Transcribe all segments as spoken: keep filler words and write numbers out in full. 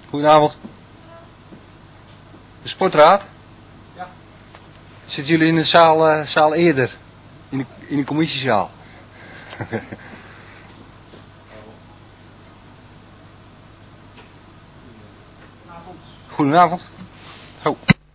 Goedenavond. De sportraad? Ja. Zitten jullie in de zaal, uh, zaal eerder? In de, in de commissiezaal? Goedenavond. Goedenavond. Oh.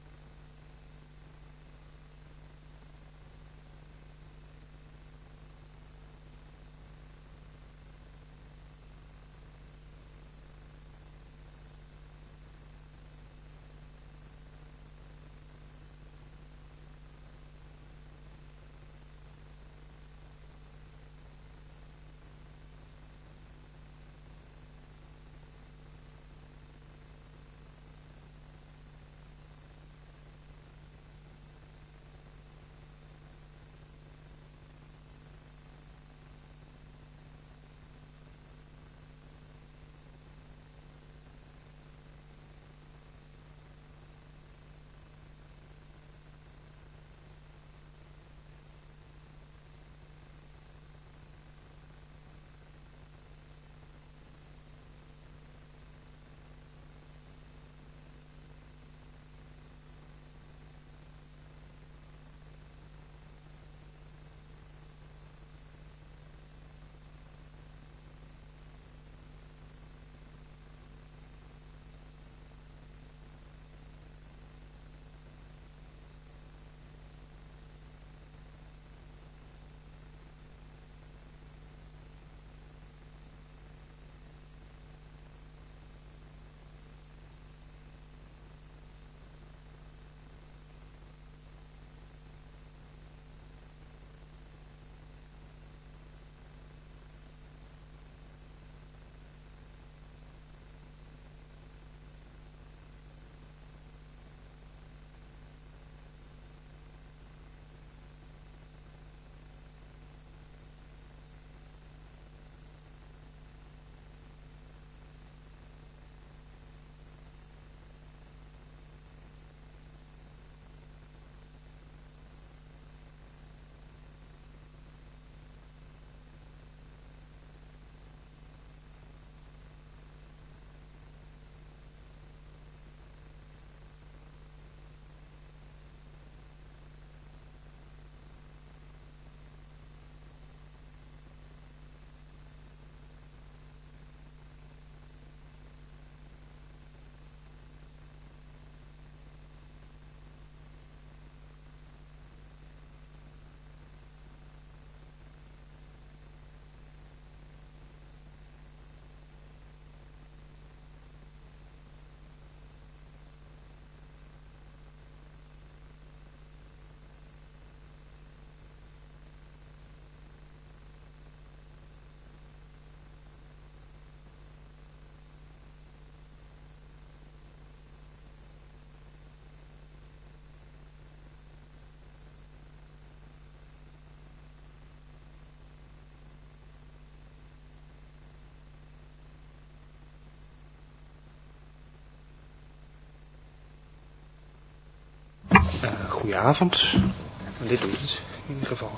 Uh, goedenavond. Dit doet het, in ieder geval.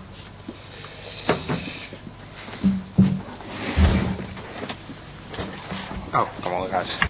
Oh, kom wel eruit.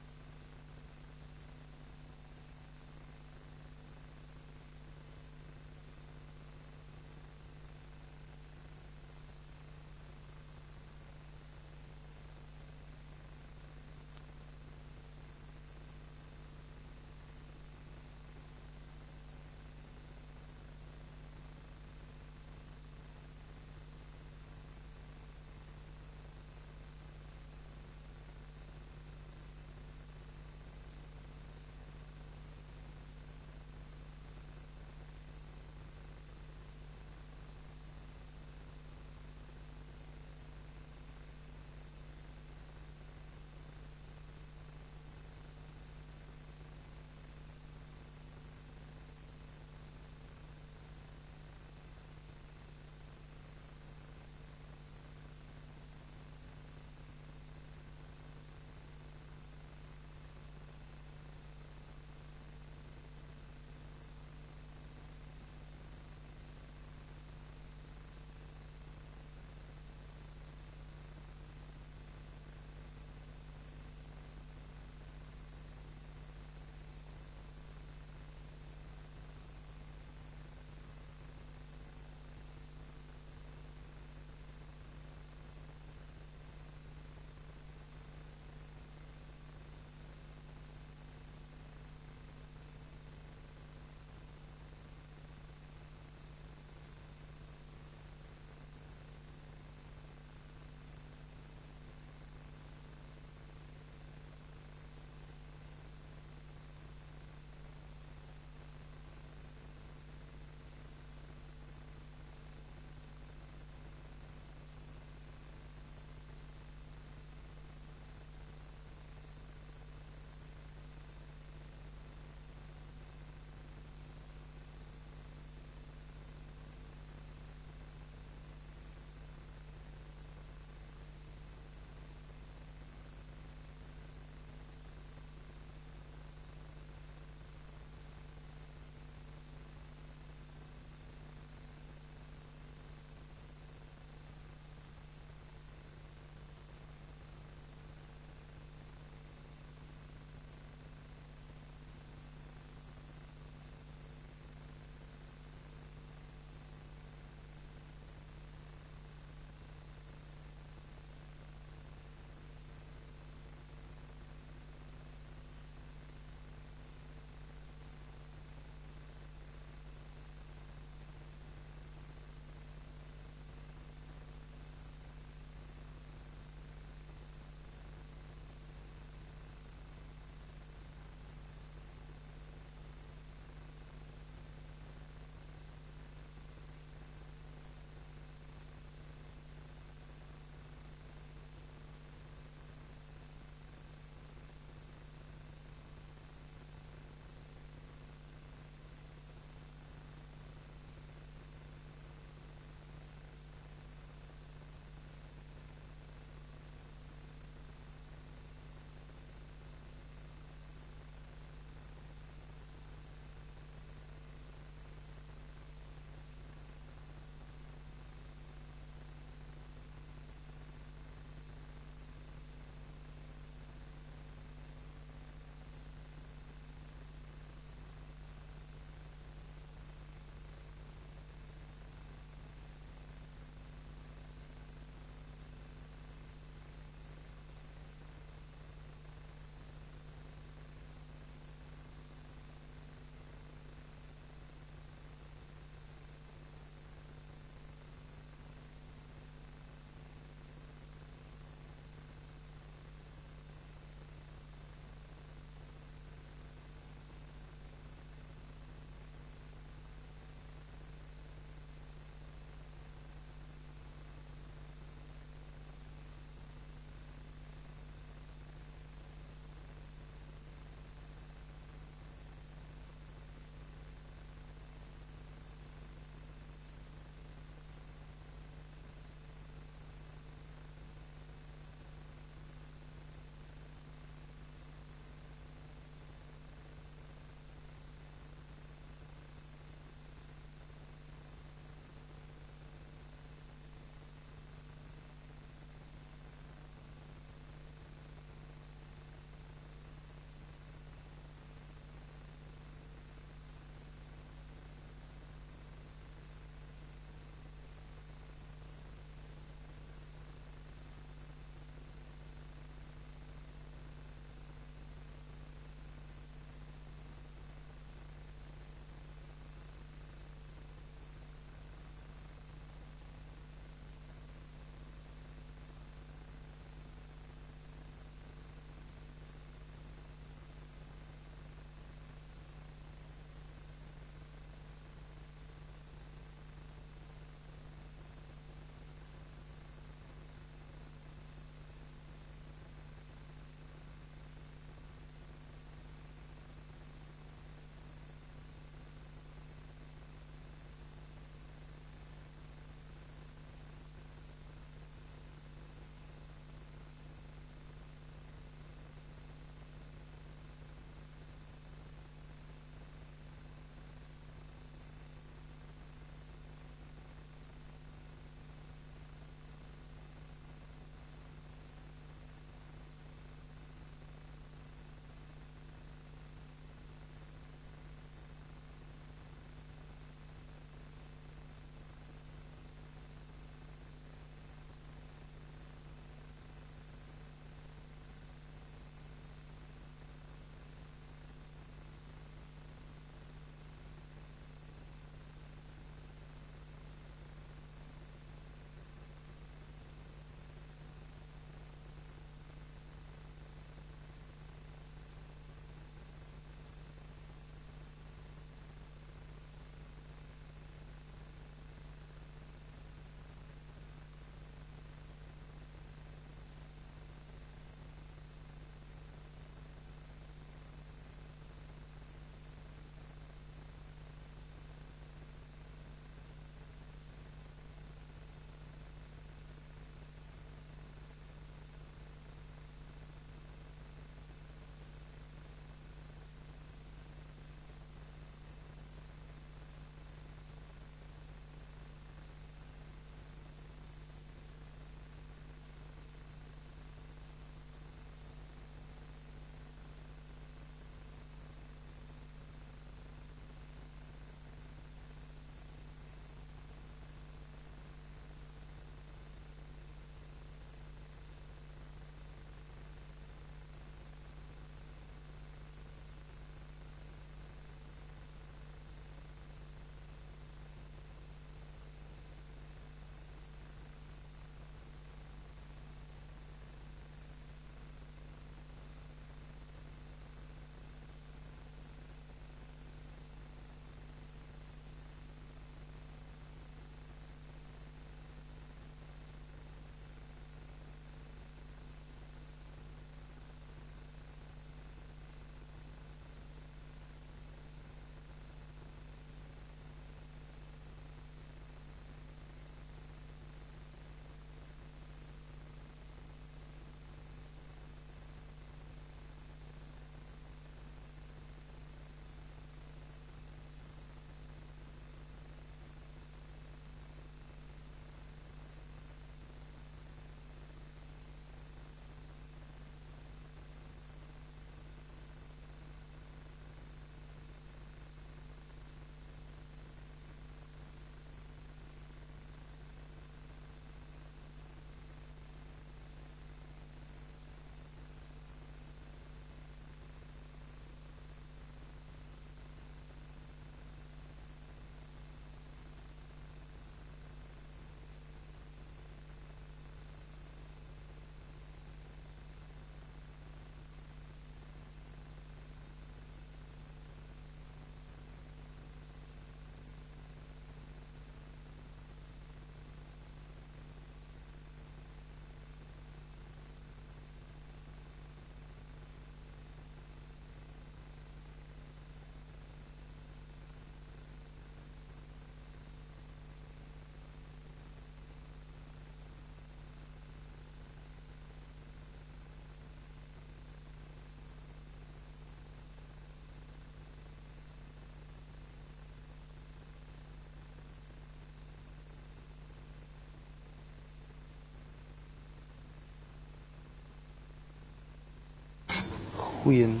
Goeien.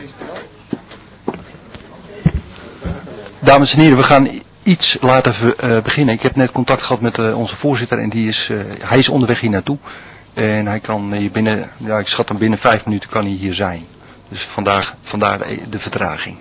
Dames en heren, we gaan iets later uh, beginnen. Ik heb net contact gehad met uh, onze voorzitter en die is, uh, hij is onderweg hier naartoe. En hij kan hier binnen, ja, ik schat hem binnen vijf minuten kan hij hier zijn. Dus vandaar, vandaar de, de vertraging.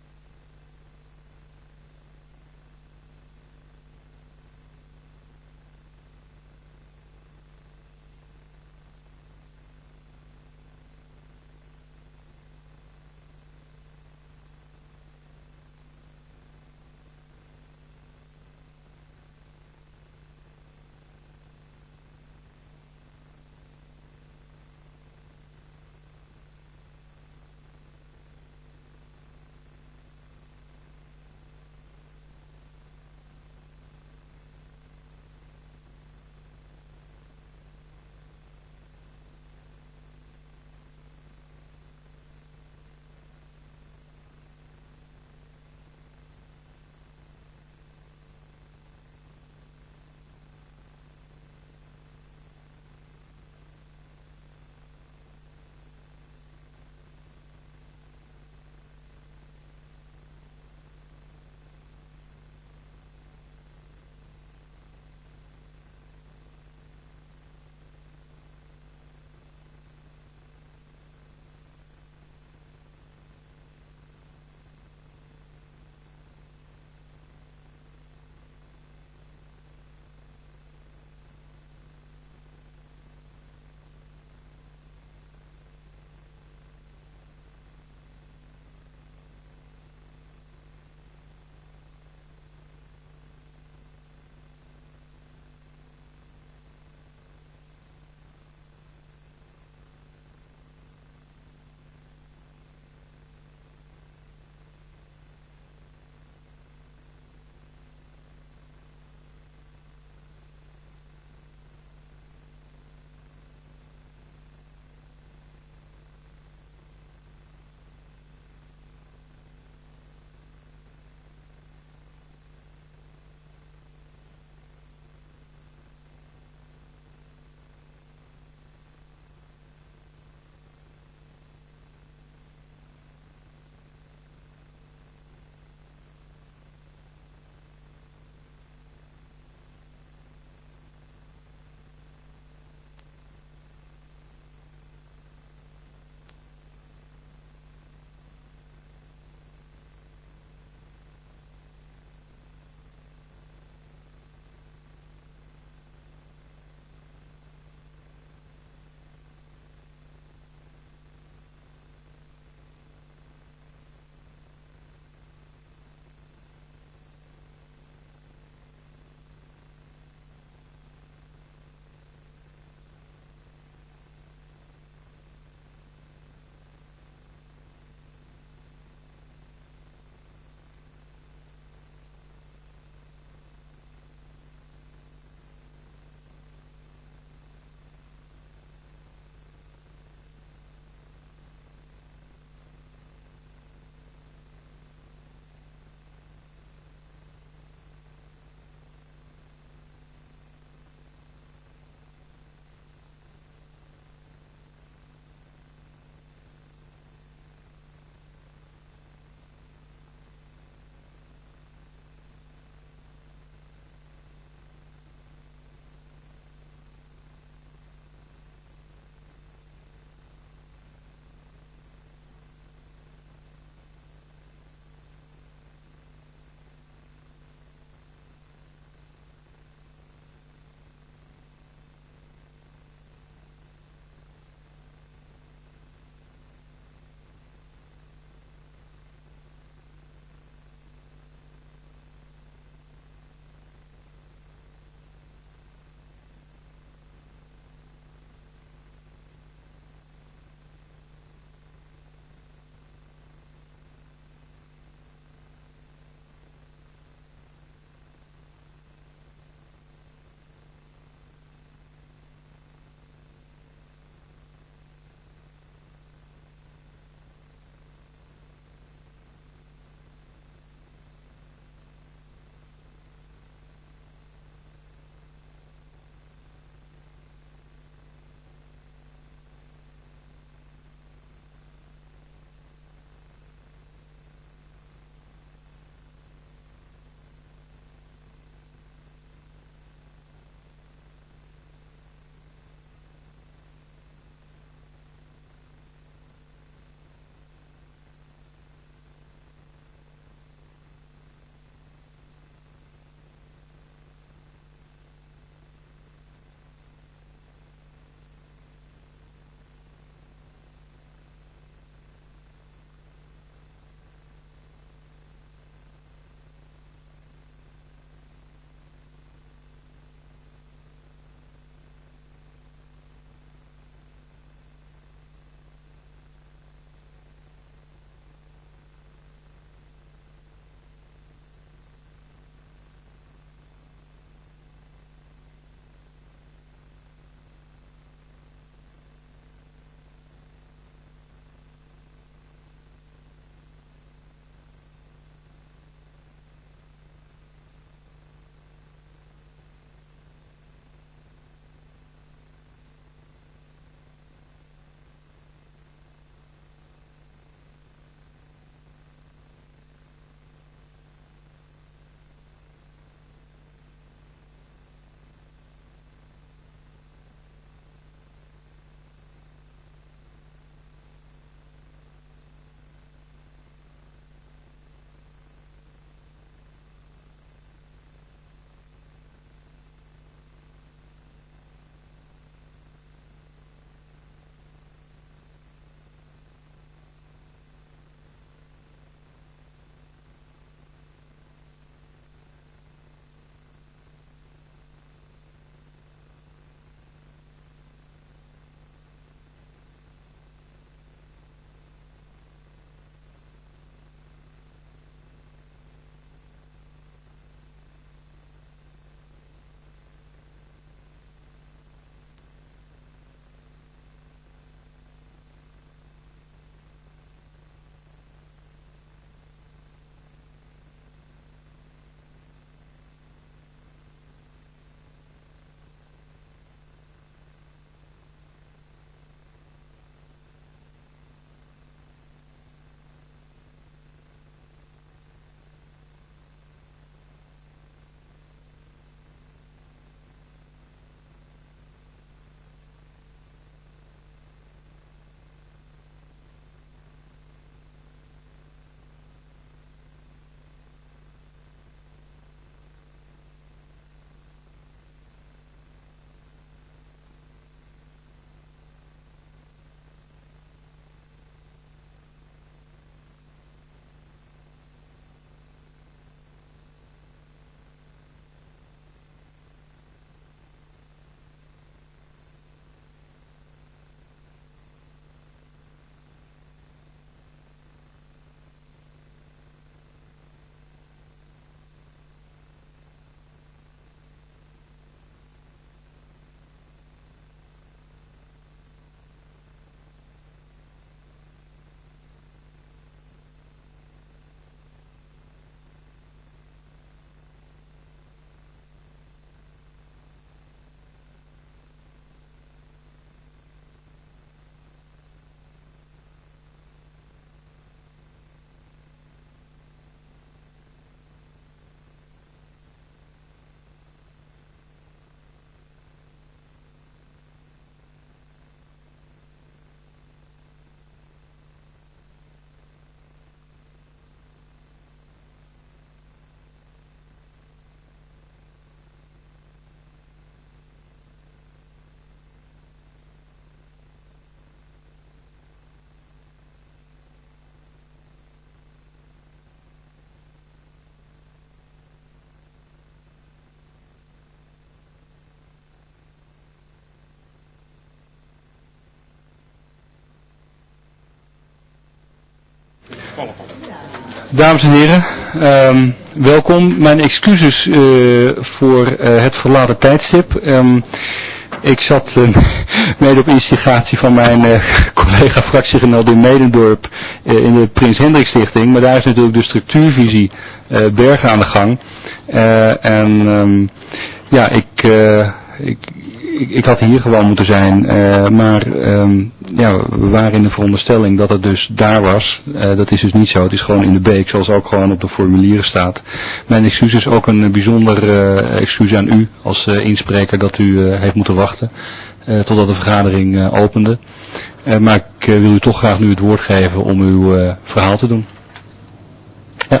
Dames en heren, um, welkom. Mijn excuses uh, voor uh, het verlaten tijdstip. Um, ik zat uh, mede op instigatie van mijn uh, collega fractiegenoot in Medendorp uh, in de Prins Hendrik Stichting. Maar daar is natuurlijk de structuurvisie uh, Bergen aan de gang. Uh, en um, ja, ik... Uh, ik Ik, ik had hier gewoon moeten zijn, uh, maar um, ja, we waren in de veronderstelling dat het dus daar was. Uh, dat is dus niet zo, het is gewoon in de beek, zoals ook gewoon op de formulieren staat. Mijn excuus is ook een bijzonder uh, excuus aan u als uh, inspreker dat u uh, heeft moeten wachten uh, totdat de vergadering uh, opende. Uh, maar ik uh, wil u toch graag nu het woord geven om uw uh, verhaal te doen. Ja.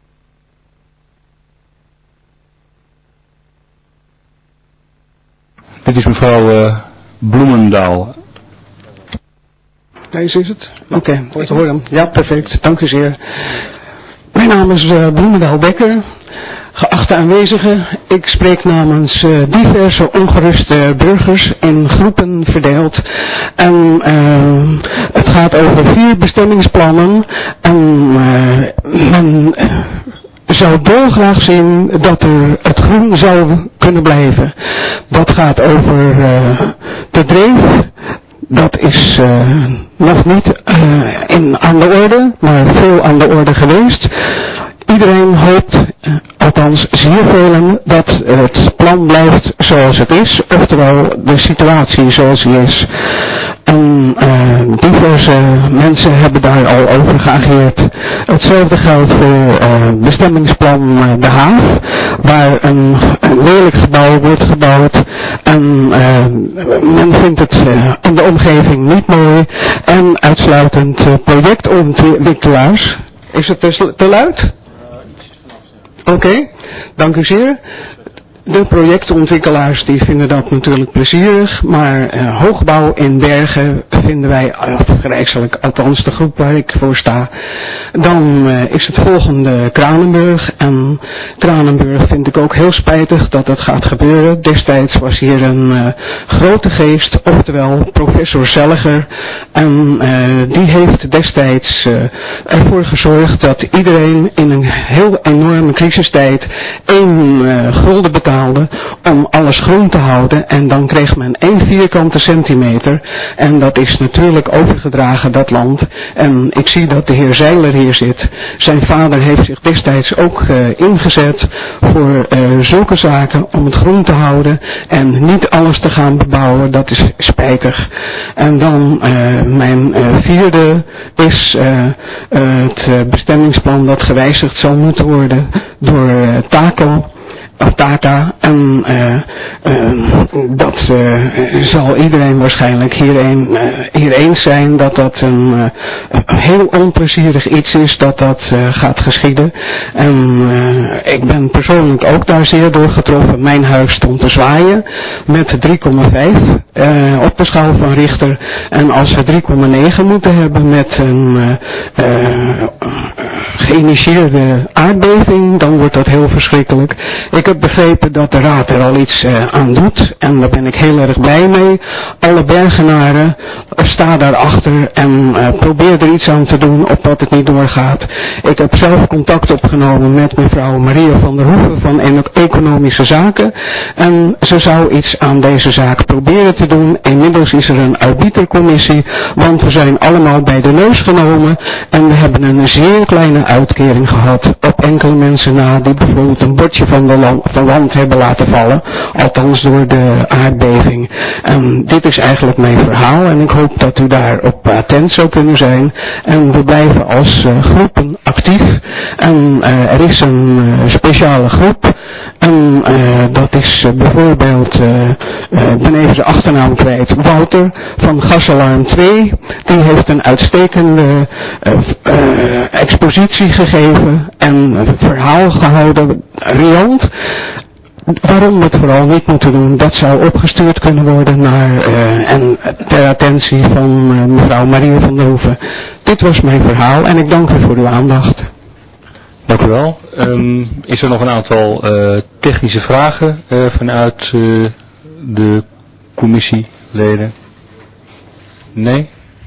Dit is mevrouw uh, Bloemendaal. Deze is het? Oké, okay, ik hoor hem. Ja, perfect. Dank u zeer. Mijn naam is uh, Bloemendaal Bekker. Geachte aanwezigen, ik spreek namens uh, diverse ongeruste burgers in groepen verdeeld. En uh, het gaat over vier bestemmingsplannen. En uh, men... Uh, zou dolgraag zien dat er het groen zou kunnen blijven. Dat gaat over uh, de dreef. Dat is uh, nog niet uh, in, aan de orde, maar veel aan de orde geweest. Iedereen hoopt, uh, althans zeer velen, dat het plan blijft zoals het is, oftewel de situatie zoals die is. En uh, diverse mensen hebben daar al over geageerd. Hetzelfde geldt voor uh, bestemmingsplan uh, De Haag, waar een, een lelijk gebouw wordt gebouwd. En uh, men vindt het uh, in de omgeving niet mooi. En uitsluitend uh, projectontwikkelaars. Is het te, te luid? Oké, okay, dank u zeer. De projectontwikkelaars die vinden dat natuurlijk plezierig, maar uh, hoogbouw in Bergen vinden wij afgrijselijk, althans de groep waar ik voor sta. Dan uh, is het volgende Kranenburg en Kranenburg vind ik ook heel spijtig dat dat gaat gebeuren. Destijds was hier een uh, grote geest, oftewel professor Zelliger, en uh, die heeft destijds uh, ervoor gezorgd dat iedereen in een heel enorme crisistijd één uh, gulden betaalde om alles groen te houden en dan kreeg men één vierkante centimeter en dat is natuurlijk overgedragen dat land en ik zie dat de heer Zeiler hier zit. Zijn vader heeft zich destijds ook uh, ingezet voor uh, zulke zaken om het groen te houden en niet alles te gaan bebouwen, dat is spijtig. En dan uh, mijn uh, vierde is uh, uh, het bestemmingsplan dat gewijzigd zal moeten worden door uh, Taco. Of Tata en uh, uh, dat uh, zal iedereen waarschijnlijk hierheen, uh, hier eens zijn dat dat een uh, heel onplezierig iets is dat dat uh, gaat geschieden en uh, ik ben persoonlijk ook daar zeer door getroffen. Mijn huis stond te zwaaien met drie komma vijf uh, op de schaal van Richter en als we drie komma negen moeten hebben met een uh, uh, geïnitieerde aardbeving dan wordt dat heel verschrikkelijk. Ik Ik heb begrepen dat de raad er al iets uh, aan doet en daar ben ik heel erg blij mee. Alle Bergenaren uh, staan daarachter en uh, probeer er iets aan te doen opdat het niet doorgaat. Ik heb zelf contact opgenomen met mevrouw Maria van der Hoeven van Economische Zaken en ze zou iets aan deze zaak proberen te doen. Inmiddels is er een arbitercommissie, want we zijn allemaal bij de neus genomen en we hebben een zeer kleine uitkering gehad op enkele mensen na die bijvoorbeeld een bordje van de land van land hebben laten vallen, althans door de aardbeving. En dit is eigenlijk mijn verhaal en ik hoop dat u daarop attent zou kunnen zijn. En we blijven als uh, groepen actief en uh, er is een uh, speciale groep en uh, dat is uh, bijvoorbeeld, uh, uh, ik ben even zijn achternaam kwijt, Wouter van Gasalarm twee, die heeft een uitstekende uh, uh, expositie gegeven en een verhaal gehouden, riant. Waarom we het vooral niet moeten doen, dat zou opgestuurd kunnen worden naar uh, en ter attentie van uh, mevrouw Maria van der Hoeven. Dit was mijn verhaal en ik dank u voor uw aandacht. Dank u wel. Um, is er nog een aantal uh, technische vragen uh, vanuit uh, de commissieleden? Nee?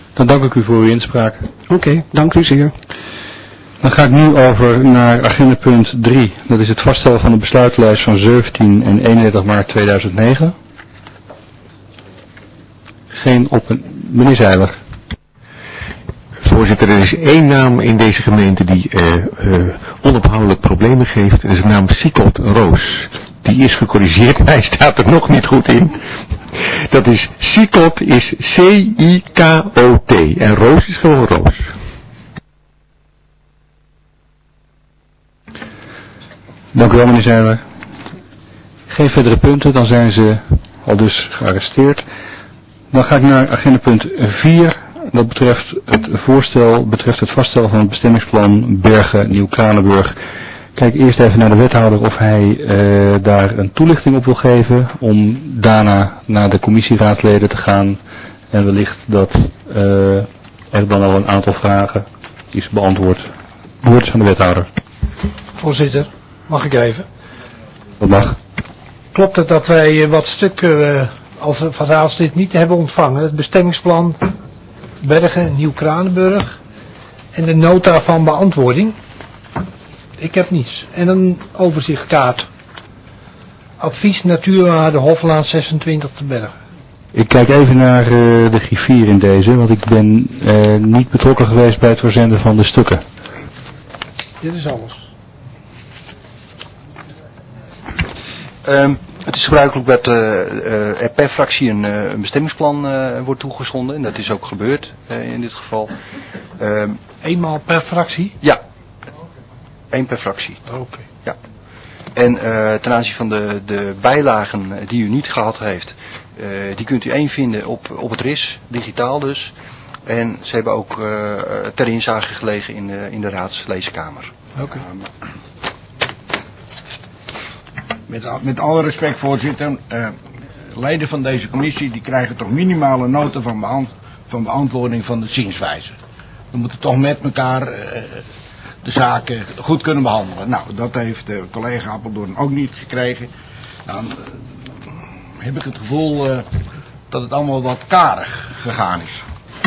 Dan dank ik u voor uw inspraak. Oké, okay, dank u zeer. Dan ga ik nu over naar agenda punt drie. Dat is het vaststellen van de besluitlijst van zeventien en eenendertig maart tweeduizend negen. Geen op een... Meneer Zeiler. Voorzitter, er is één naam in deze gemeente die uh, uh, onophoudelijk problemen geeft. Dat is de naam Sikot Roos. Die is gecorrigeerd, maar hij staat er nog niet goed in. Dat is Sikot is C I K O T en Roos is gewoon Roos. Dank u wel, meneer Zeiler. Geen verdere punten, dan zijn ze al dus gearresteerd. Dan ga ik naar agenda punt vier. Dat betreft het voorstel, betreft het vaststellen van het bestemmingsplan Bergen Nieuw-Kranenburg. Kijk eerst even naar de wethouder of hij uh, daar een toelichting op wil geven. Om daarna naar de commissieraadsleden te gaan. En wellicht dat uh, er dan al een aantal vragen is beantwoord. Woord is aan de wethouder. Voorzitter, mag ik even? Dat mag. Klopt het dat wij wat stukken uh, als van raadslid niet hebben ontvangen? Het bestemmingsplan Bergen Nieuw-Kranenburg en de nota van beantwoording? Ik heb niets. En een overzichtkaart. Advies Natuurwaarde Hoflaan zesentwintig te Bergen. Ik kijk even naar uh, de griffier in deze, want ik ben uh, niet betrokken geweest bij het verzenden van de stukken. Dit is alles. Um, het is gebruikelijk dat uh, uh, er per fractie een, uh, een bestemmingsplan uh, wordt toegezonden. En dat is ook gebeurd uh, in dit geval. Um, Eenmaal per fractie? Ja. Eén per fractie. Oké. Okay. Ja. En uh, ten aanzien van de, de bijlagen die u niet gehad heeft, uh, die kunt u één vinden op, op het R I S, digitaal dus. En ze hebben ook uh, ter inzage gelegen in de, in de raadsleeskamer. Oké. Okay. Met, met alle respect, voorzitter, uh, leden van deze commissie die krijgen toch minimale noten van, beant van beantwoording van de zienswijze. We moeten toch met elkaar uh, de zaken goed kunnen behandelen. Nou, dat heeft de collega Appeldoorn ook niet gekregen. Dan uh, heb ik het gevoel uh, dat het allemaal wat karig gegaan is.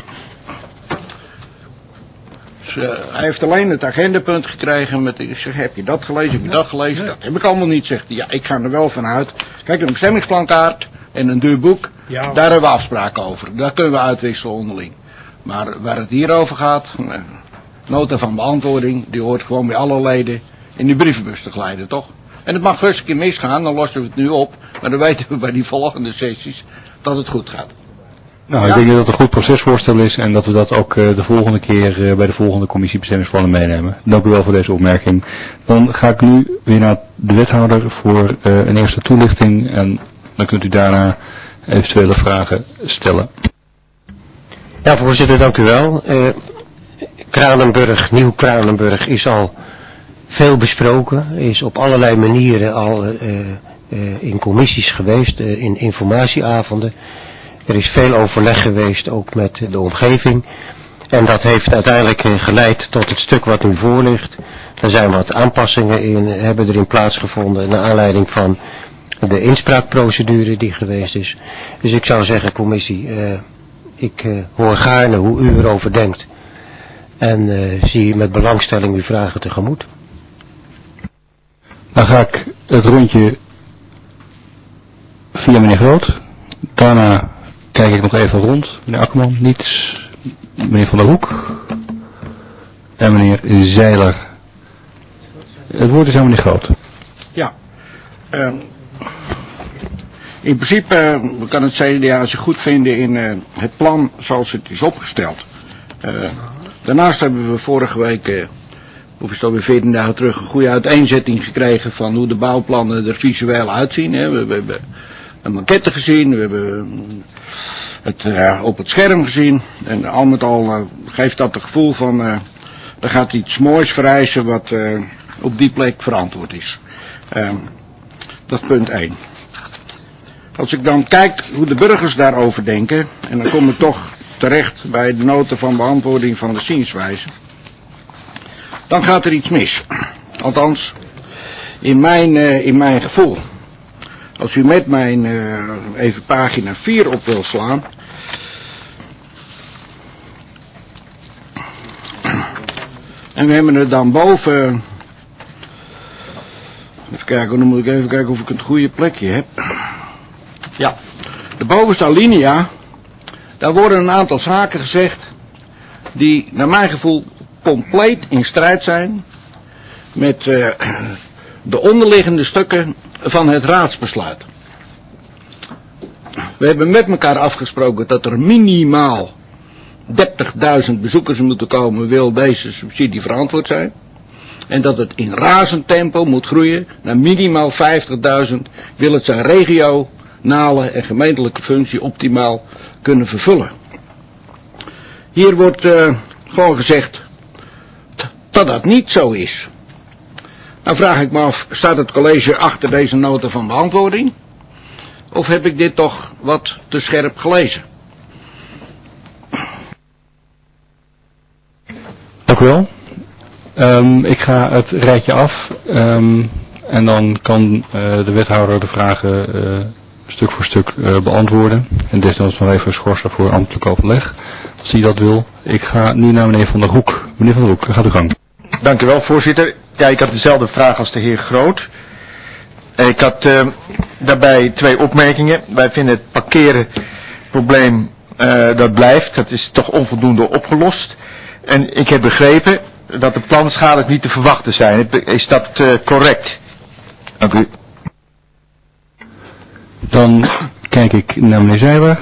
Dus, uh, hij heeft alleen het agendapunt gekregen met, ik zeg, heb je dat gelezen, heb je dat gelezen? Dat heb ik allemaal niet, zegt hij. Ja, ik ga er wel van uit. Kijk, een bestemmingsplankaart en een duurboek, ja, daar hebben we afspraken over. Daar kunnen we uitwisselen onderling. Maar waar het hier over gaat, uh, nota van beantwoording, die hoort gewoon bij alle leden in die brievenbus te glijden, toch? En het mag best een keer misgaan, dan lossen we het nu op. Maar dan weten we bij die volgende sessies dat het goed gaat. Nou, ja? Ik denk dat het een goed procesvoorstel is en dat we dat ook uh, de volgende keer uh, bij de volgende commissie bestemmingsplannen meenemen. Dank u wel voor deze opmerking. Dan ga ik nu weer naar de wethouder voor uh, een eerste toelichting en dan kunt u daarna eventuele vragen stellen. Ja, voorzitter, dank u wel. Uh, Kranenburg, Nieuw Kranenburg is al veel besproken, is op allerlei manieren al uh, uh, in commissies geweest, uh, in informatieavonden. Er is veel overleg geweest, ook met de omgeving. En dat heeft uiteindelijk geleid tot het stuk wat nu voor ligt. Er zijn wat aanpassingen in, hebben erin plaatsgevonden naar aanleiding van de inspraakprocedure die geweest is. Dus ik zou zeggen, commissie, uh, ik uh, hoor gaarne hoe u erover denkt. En uh, zie met belangstelling uw vragen tegemoet. Dan ga ik het rondje via meneer Groot. Daarna kijk ik nog even rond. Meneer Akkerman, niets. Meneer Van der Hoek. En meneer Zeiler. Het woord is aan meneer Groot. Ja. Uh, in principe uh, kan het C D A zich goed vinden in uh, het plan zoals het is opgesteld. Uh, daarnaast hebben we vorige week, uh, of is het alweer veertien dagen terug, een goede uiteenzetting gekregen van hoe de bouwplannen er visueel uitzien. Hè. We, we hebben een maquette gezien, we hebben het uh, op het scherm gezien. En al met al uh, geeft dat het gevoel van, uh, er gaat iets moois vereisen wat uh, op die plek verantwoord is. Uh, dat is punt één. Als ik dan kijk hoe de burgers daarover denken, en dan kom ik toch terecht bij de noten van beantwoording van de zienswijze, dan gaat er iets mis. Althans, in mijn, uh, in mijn gevoel. Als u met mijn uh, even pagina vier op wil slaan, En we hebben er dan boven... Even kijken, dan moet ik even kijken of ik het goede plekje heb. Ja, de bovenste alinea, daar worden een aantal zaken gezegd die naar mijn gevoel compleet in strijd zijn met uh, de onderliggende stukken van het raadsbesluit. We hebben met elkaar afgesproken dat er minimaal dertigduizend bezoekers moeten komen, wil deze subsidie verantwoord zijn. En dat het in razend tempo moet groeien naar minimaal vijftigduizend, wil het zijn regionale en gemeentelijke functie optimaal kunnen vervullen. Hier wordt uh, gewoon gezegd dat dat niet zo is. Nou vraag ik me af, staat het college achter deze nota van beantwoording? Of heb ik dit toch wat te scherp gelezen? Dank u wel. Um, ik ga het rijtje af um, en dan kan uh, de wethouder de vragen uh, stuk voor stuk uh, beantwoorden. En desnoods nog even schorsen voor ambtelijk overleg, als hij dat wil. Ik ga nu naar meneer Van der Hoek. Meneer Van der Hoek, gaat u gang. Dank u wel, voorzitter. Ja, ik had dezelfde vraag als de heer Groot. Ik had uh, daarbij twee opmerkingen. Wij vinden het parkerenprobleem uh, dat blijft. Dat is toch onvoldoende opgelost. En ik heb begrepen dat de planschades niet te verwachten zijn. Is dat uh, correct? Dank u. Dan kijk ik naar meneer Zijber.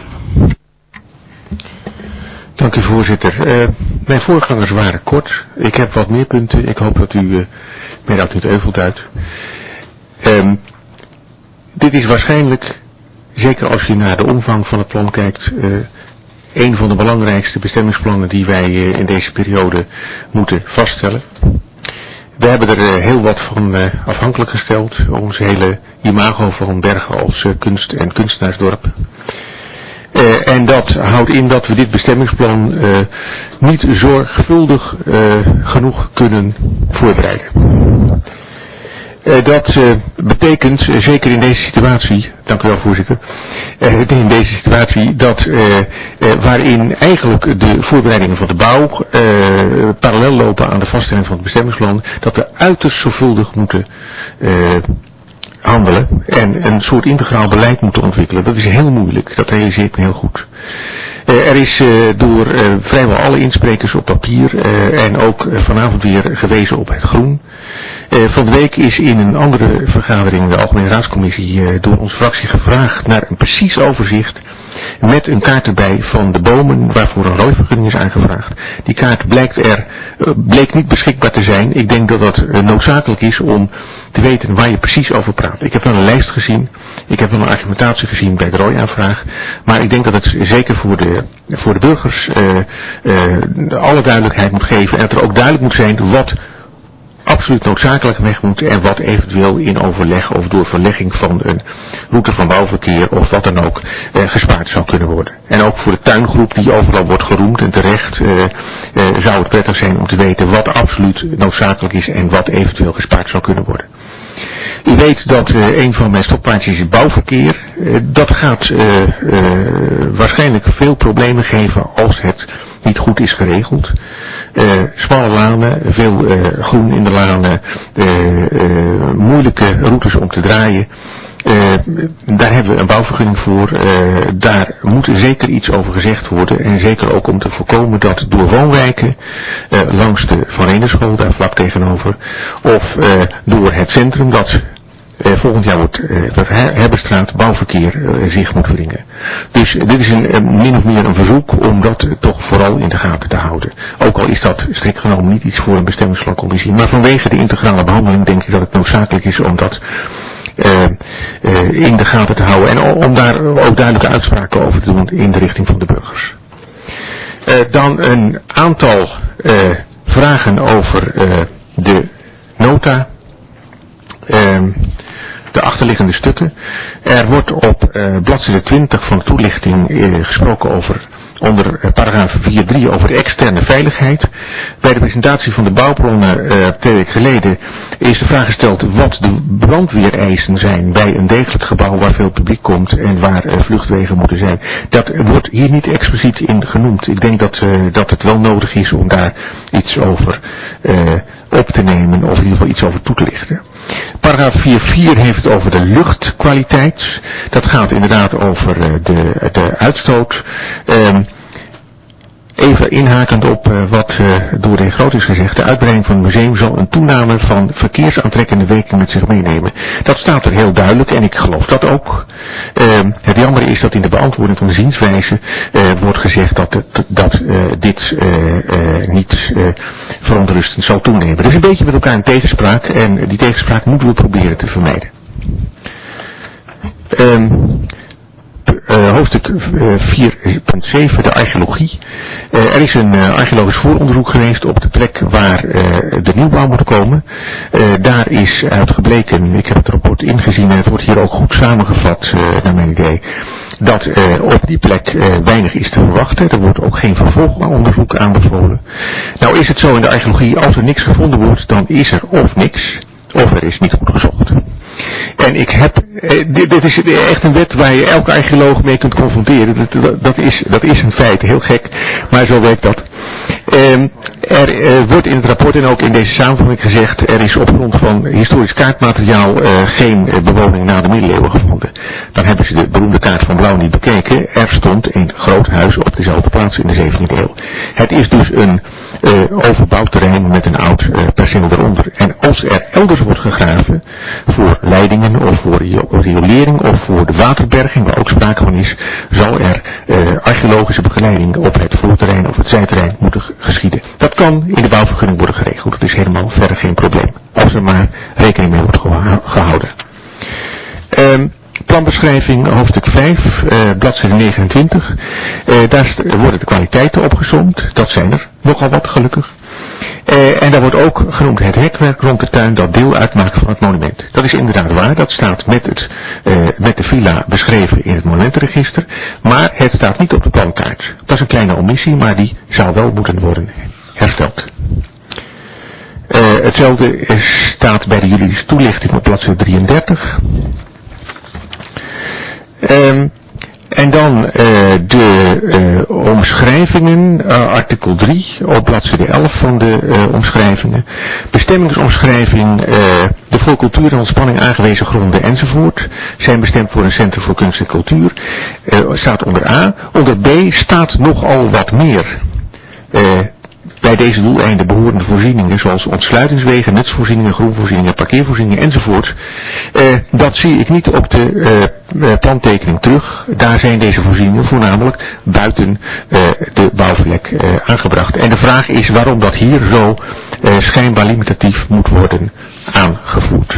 Dank u, voorzitter. Uh, mijn voorgangers waren kort. Ik heb wat meer punten. Ik hoop dat u uh, mij dat niet euvelt uit. Um, dit is waarschijnlijk, zeker als je naar de omvang van het plan kijkt, uh, een van de belangrijkste bestemmingsplannen die wij uh, in deze periode moeten vaststellen. We hebben er uh, heel wat van uh, afhankelijk gesteld. Ons hele imago van Bergen als uh, kunst- en kunstenaarsdorp. Uh, en dat houdt in dat we dit bestemmingsplan uh, niet zorgvuldig uh, genoeg kunnen voorbereiden. Uh, dat uh, betekent, uh, zeker in deze situatie, dank u wel voorzitter, uh, in deze situatie dat uh, uh, waarin eigenlijk de voorbereidingen van de bouw uh, parallel lopen aan de vaststelling van het bestemmingsplan, dat we uiterst zorgvuldig moeten uh, handelen en een soort integraal beleid moeten ontwikkelen. Dat is heel moeilijk, dat realiseert me heel goed. Uh, er is uh, door uh, vrijwel alle insprekers op papier uh, en ook uh, vanavond weer gewezen op het groen. Uh, van de week is in een andere vergadering, de Algemene Raadscommissie, uh, door onze fractie gevraagd naar een precies overzicht met een kaart erbij van de bomen waarvoor een rooivergunning is aangevraagd. Die kaart blijkt er, uh, bleek niet beschikbaar te zijn. Ik denk dat dat uh, noodzakelijk is om te weten waar je precies over praat. Ik heb wel een lijst gezien, ik heb wel een argumentatie gezien bij de rooiaanvraag, maar ik denk dat het zeker voor de, voor de burgers uh, uh, alle duidelijkheid moet geven en dat er ook duidelijk moet zijn wat absoluut noodzakelijk weg moet en wat eventueel in overleg of door verlegging van een route van bouwverkeer of wat dan ook eh, gespaard zou kunnen worden. En ook voor de tuingroep die overal wordt geroemd en terecht eh, eh, zou het prettig zijn om te weten wat absoluut noodzakelijk is en wat eventueel gespaard zou kunnen worden. U weet dat uh, een van mijn stokpaardjes is bouwverkeer. Uh, dat gaat uh, uh, waarschijnlijk veel problemen geven als het niet goed is geregeld. Uh, smalle lanen, veel uh, groen in de lanen, uh, uh, moeilijke routes om te draaien. Uh, daar hebben we een bouwvergunning voor. Uh, daar moet zeker iets over gezegd worden. En zeker ook om te voorkomen dat door woonwijken, uh, langs de Van Reenenschool, daar vlak tegenover, of uh, door het centrum dat uh, volgend jaar wordt uh, de Herberstraat bouwverkeer uh, zich moet wringen. Dus uh, dit is een, uh, min of meer een verzoek om dat uh, toch vooral in de gaten te houden. Ook al is dat strikt genomen niet iets voor een bestemmingsplanCommissie. Maar vanwege de integrale behandeling denk ik dat het noodzakelijk is om dat Uh, uh, in de gaten te houden en om daar ook duidelijke uitspraken over te doen in de richting van de burgers. Uh, dan een aantal uh, vragen over uh, de nota, uh, de achterliggende stukken. Er wordt op uh, bladzijde twintig van de toelichting uh, gesproken over onder uh, paragraaf vier punt drie over de externe veiligheid. Bij de presentatie van de bouwplannen uh, twee weken geleden is de vraag gesteld wat de brandweereisen zijn bij een degelijk gebouw waar veel publiek komt en waar uh, vluchtwegen moeten zijn. Dat wordt hier niet expliciet in genoemd. Ik denk dat, uh, dat het wel nodig is om daar iets over uh, op te nemen of in ieder geval iets over toe te lichten. Paragraaf vier punt vier heeft het over de luchtkwaliteit. Dat gaat inderdaad over uh, de, de uitstoot. Um, Even inhakend op uh, wat uh, door de heer Groot is gezegd. De uitbreiding van het museum zal een toename van verkeersaantrekkende werking met zich meenemen. Dat staat er heel duidelijk en ik geloof dat ook. Uh, het jammer is dat in de beantwoording van de zienswijze uh, wordt gezegd dat, het, dat uh, dit uh, uh, niet uh, verontrustend zal toenemen. Dat is een beetje met elkaar in tegenspraak en die tegenspraak moeten we proberen te vermijden. Um, Uh, hoofdstuk uh, vier punt zeven, de archeologie. Uh, er is een uh, archeologisch vooronderzoek geweest op de plek waar uh, de nieuwbouw moet komen. Uh, daar is uit gebleken, ik heb het rapport ingezien en het wordt hier ook goed samengevat uh, naar mijn idee, dat uh, op die plek uh, weinig is te verwachten. Er wordt ook geen vervolgonderzoek aanbevolen. Nou is het zo in de archeologie, als er niks gevonden wordt, dan is er of niks, of er is niet goed gezocht. En ik heb, eh, dit, dit is echt een wet waar je elke archeoloog mee kunt confronteren. Dat, dat, dat, is, dat is een feit, heel gek, maar zo werkt dat. Eh, er eh, wordt in het rapport en ook in deze samenvatting gezegd, er is op grond van historisch kaartmateriaal eh, geen eh, bewoning na de middeleeuwen gevonden. Dan hebben ze de beroemde kaart van Blauw niet bekeken. Er stond een groot huis op dezelfde plaats in de zeventiende eeuw. Het is dus een uh, overbouwd terrein met een oud uh, perceel eronder. En als er elders wordt gegraven voor leidingen of voor riolering of voor de waterberging, waar ook sprake van is, zal er uh, archeologische begeleiding op het voorterrein of het zijterrein moeten geschieden. Dat kan in de bouwvergunning worden geregeld. Dat is helemaal verder geen probleem. Als er maar rekening mee wordt geha- gehouden. Um, Planbeschrijving hoofdstuk vijf, uh, bladzijde negenentwintig. Uh, daar st- worden de kwaliteiten opgezomd. Dat zijn er nogal wat, gelukkig. Uh, en daar wordt ook genoemd het hekwerk rond de tuin dat deel uitmaakt van het monument. Dat is inderdaad waar. Dat staat met, het, uh, met de villa beschreven in het monumentenregister. Maar het staat niet op de plankaart. Dat is een kleine omissie, maar die zou wel moeten worden hersteld. Uh, hetzelfde staat bij de juridische toelichting op bladzijde drieëndertig. Um, en dan uh, de uh, omschrijvingen, uh, artikel drie op bladzijde elf van de uh, omschrijvingen. Bestemmingsomschrijving, uh, de voor cultuur en ontspanning aangewezen gronden enzovoort zijn bestemd voor een centrum voor kunst en cultuur. Uh, staat onder A. Onder B staat nogal wat meer. Uh, Bij deze doeleinden behorende voorzieningen zoals ontsluitingswegen, nutsvoorzieningen, groenvoorzieningen, parkeervoorzieningen enzovoort. Uh, dat zie ik niet op de uh, plantekening terug. Daar zijn deze voorzieningen voornamelijk buiten uh, de bouwvlek uh, aangebracht. En de vraag is waarom dat hier zo uh, schijnbaar limitatief moet worden aangevoerd.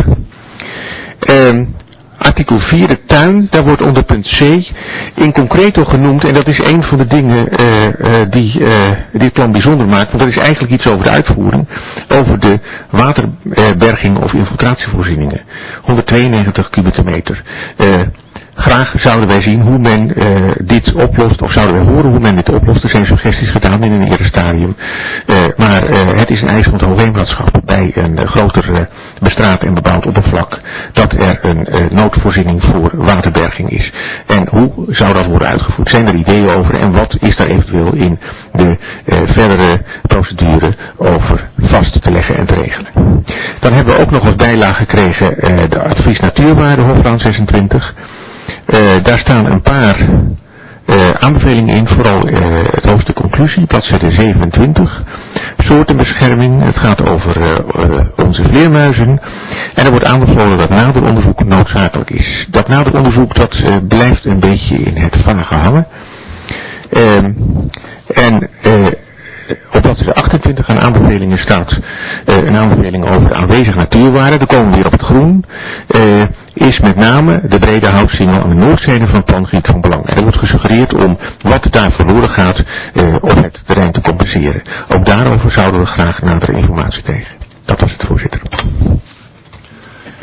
Uh, Artikel vier, de tuin, daar wordt onder punt C in concreto genoemd, en dat is een van de dingen uh, uh, die uh, dit plan bijzonder maakt, want dat is eigenlijk iets over de uitvoering, over de waterberging of infiltratievoorzieningen. honderdtweeënnegentig kubieke meter. Uh, Graag zouden wij zien hoe men uh, dit oplost, of zouden wij horen hoe men dit oplost. Er zijn suggesties gedaan in een eerder stadium. Uh, maar uh, het is een eis van het Hoogheemraadschap bij een uh, groter uh, bestraat en bebouwd oppervlak dat er een uh, noodvoorziening voor waterberging is. En hoe zou dat worden uitgevoerd? Zijn er ideeën over en wat is daar eventueel in de uh, verdere procedure over vast te leggen en te regelen? Dan hebben we ook nog wat bijlage gekregen, uh, de advies natuurwaarde Hoflaan zesentwintig. Uh, daar staan een paar uh, aanbevelingen in, vooral uh, het hoofdstuk conclusie, bladzijde zevenentwintig. Soortenbescherming, het gaat over uh, uh, onze vleermuizen. En er wordt aanbevolen dat nader onderzoek noodzakelijk is. Dat nader onderzoek dat uh, blijft een beetje in het vage hangen. Uh, en uh, op bladzijde achtentwintig aan aanbevelingen staat uh, een aanbeveling over aanwezige natuurwaarde. Dan komen we weer op het groen. Uh, is met name de brede houtsingel aan de noordzijde van het plangebied van belang. En er wordt gesuggereerd om wat daar verloren gaat uh, op het terrein te compenseren. Ook daarover zouden we graag nadere informatie krijgen. Dat was het, voorzitter.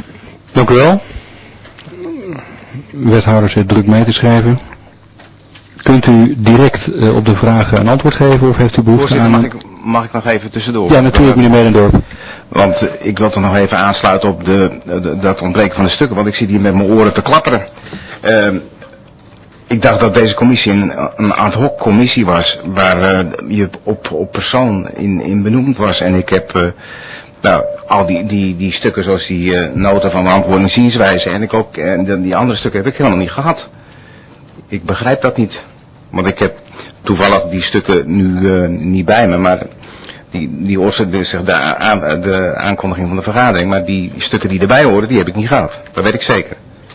Dank u wel. Wethouder zit druk mee te schrijven. Kunt u direct uh, op de vragen een antwoord geven of heeft u behoefte aan... Mag ik, mag ik nog even tussendoor? Ja, natuurlijk, meneer Medendorp. Want uh, ik wil toch nog even aansluiten op de, de, dat ontbreken van de stukken, want ik zit hier met mijn oren te klapperen. Uh, ik dacht dat deze commissie een, een ad hoc commissie was, waar uh, je op, op persoon in, in benoemd was. En ik heb... Uh, Nou, al die, die, die stukken zoals die uh, nota van beantwoording, zienswijze en ik ook, en de, die andere stukken heb ik helemaal niet gehad. Ik begrijp dat niet. Want ik heb toevallig die stukken nu uh, niet bij me, maar die, die oorzaken zich de, aan, de aankondiging van de vergadering, maar die, die stukken die erbij horen, die heb ik niet gehad. Dat weet ik zeker.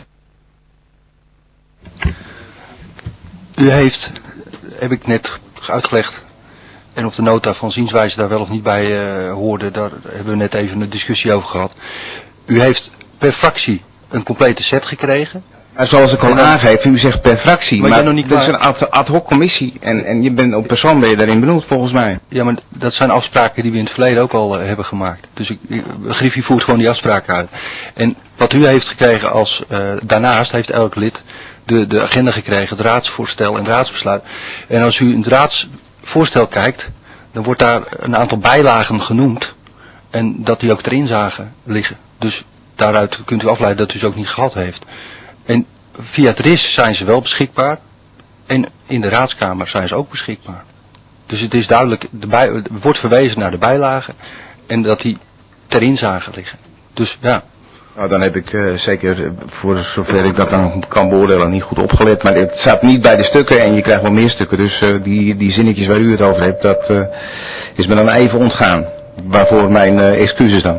U heeft, heb ik net uitgelegd, en of de nota van zienswijze daar wel of niet bij uh, hoorde, daar hebben we net even een discussie over gehad. U heeft per fractie een complete set gekregen. Maar zoals ik al dan, aangeef, u zegt per fractie, maar, maar nog niet dat is een ad, ad hoc commissie en, en je bent op persoon ben je daarin benoemd volgens mij. Ja, maar dat zijn afspraken die we in het verleden ook al uh, hebben gemaakt. Dus ik, ik, Griffie voert gewoon die afspraken uit. En wat u heeft gekregen als, uh, daarnaast heeft elk lid de, de agenda gekregen, het raadsvoorstel en het raadsbesluit. En als u in het raadsvoorstel kijkt, dan wordt daar een aantal bijlagen genoemd en dat die ook erin zagen liggen. Dus daaruit kunt u afleiden dat u ze ook niet gehad heeft. En via het R I S zijn ze wel beschikbaar en in de raadskamer zijn ze ook beschikbaar. Dus het is duidelijk, de bij, er wordt verwezen naar de bijlagen en dat die ter inzage liggen. Dus ja. Nou, dan heb ik uh, zeker, voor zover ik dat dan kan beoordelen, niet goed opgelet. Maar het staat niet bij de stukken en je krijgt wel meer stukken. Dus uh, die, die zinnetjes waar u het over hebt, dat uh, is me dan even ontgaan. Waarvoor mijn uh, excuses dan.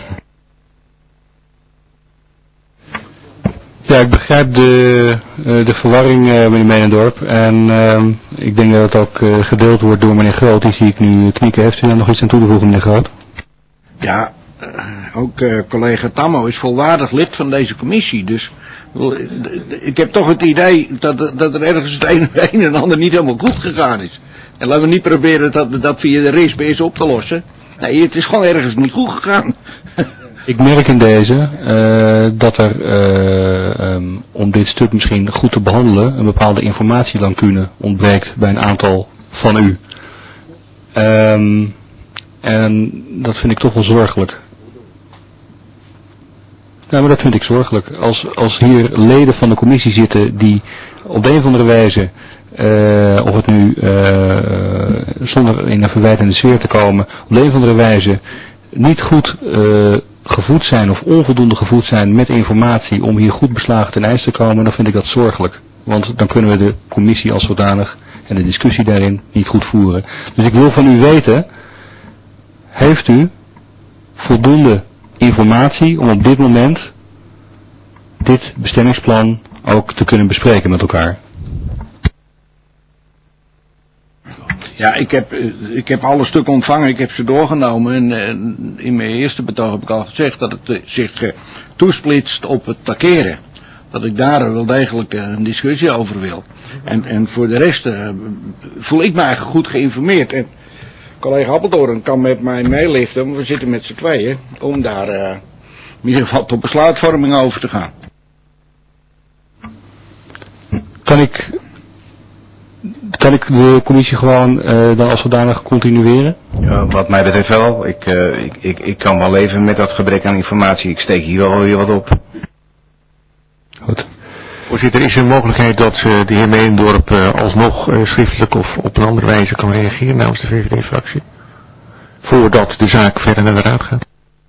Ja, ik begrijp de, uh, de verwarring, uh, meneer Medendorp. En uh, ik denk dat het ook uh, gedeeld wordt door meneer Groot. Die zie ik nu knikken. Heeft u daar nog iets aan toe te voegen, meneer Groot? Ja, uh, ook uh, collega Tammo is volwaardig lid van deze commissie. Dus uh, ik heb toch het idee dat, dat er ergens het een, een en ander niet helemaal goed gegaan is. En laten we niet proberen dat, dat via de R I S B is op te lossen. Nee, het is gewoon ergens niet goed gegaan. Ik merk in deze uh, dat er, uh, um, om dit stuk misschien goed te behandelen, een bepaalde informatielacune ontbreekt bij een aantal van u. Um, en dat vind ik toch wel zorgelijk. Ja, maar dat vind ik zorgelijk. Als, als hier leden van de commissie zitten die op de een of andere wijze, uh, of het nu, uh, zonder in een verwijtende sfeer te komen, op de een of andere wijze niet goed uh, gevoed zijn of onvoldoende gevoed zijn met informatie om hier goed beslagen ten ijs te komen, dan vind ik dat zorgelijk. Want dan kunnen we de commissie als zodanig en de discussie daarin niet goed voeren. Dus ik wil van u weten, heeft u voldoende informatie om op dit moment dit bestemmingsplan ook te kunnen bespreken met elkaar? Ja, ik heb, ik heb alle stukken ontvangen, ik heb ze doorgenomen en, en in mijn eerste betoog heb ik al gezegd dat het uh, zich uh, toesplitst op het parkeren. Dat ik daar wel degelijk uh, een discussie over wil. En, en voor de rest uh, voel ik me eigenlijk goed geïnformeerd. En collega Appeldoorn kan met mij meeliften, we zitten met z'n tweeën, om daar uh, in ieder geval tot besluitvorming over te gaan. Kan ik... Kan ik de commissie gewoon uh, dan als zodanig continueren? Ja, wat mij betreft wel. Ik, uh, ik, ik, ik kan wel leven met dat gebrek aan informatie. Ik steek hier wel weer wat op. Goed. Voorzitter, is er een mogelijkheid dat uh, de heer Medendorp uh, alsnog uh, schriftelijk of op een andere wijze kan reageren namens de V V D-fractie? Voordat de zaak verder naar de raad gaat?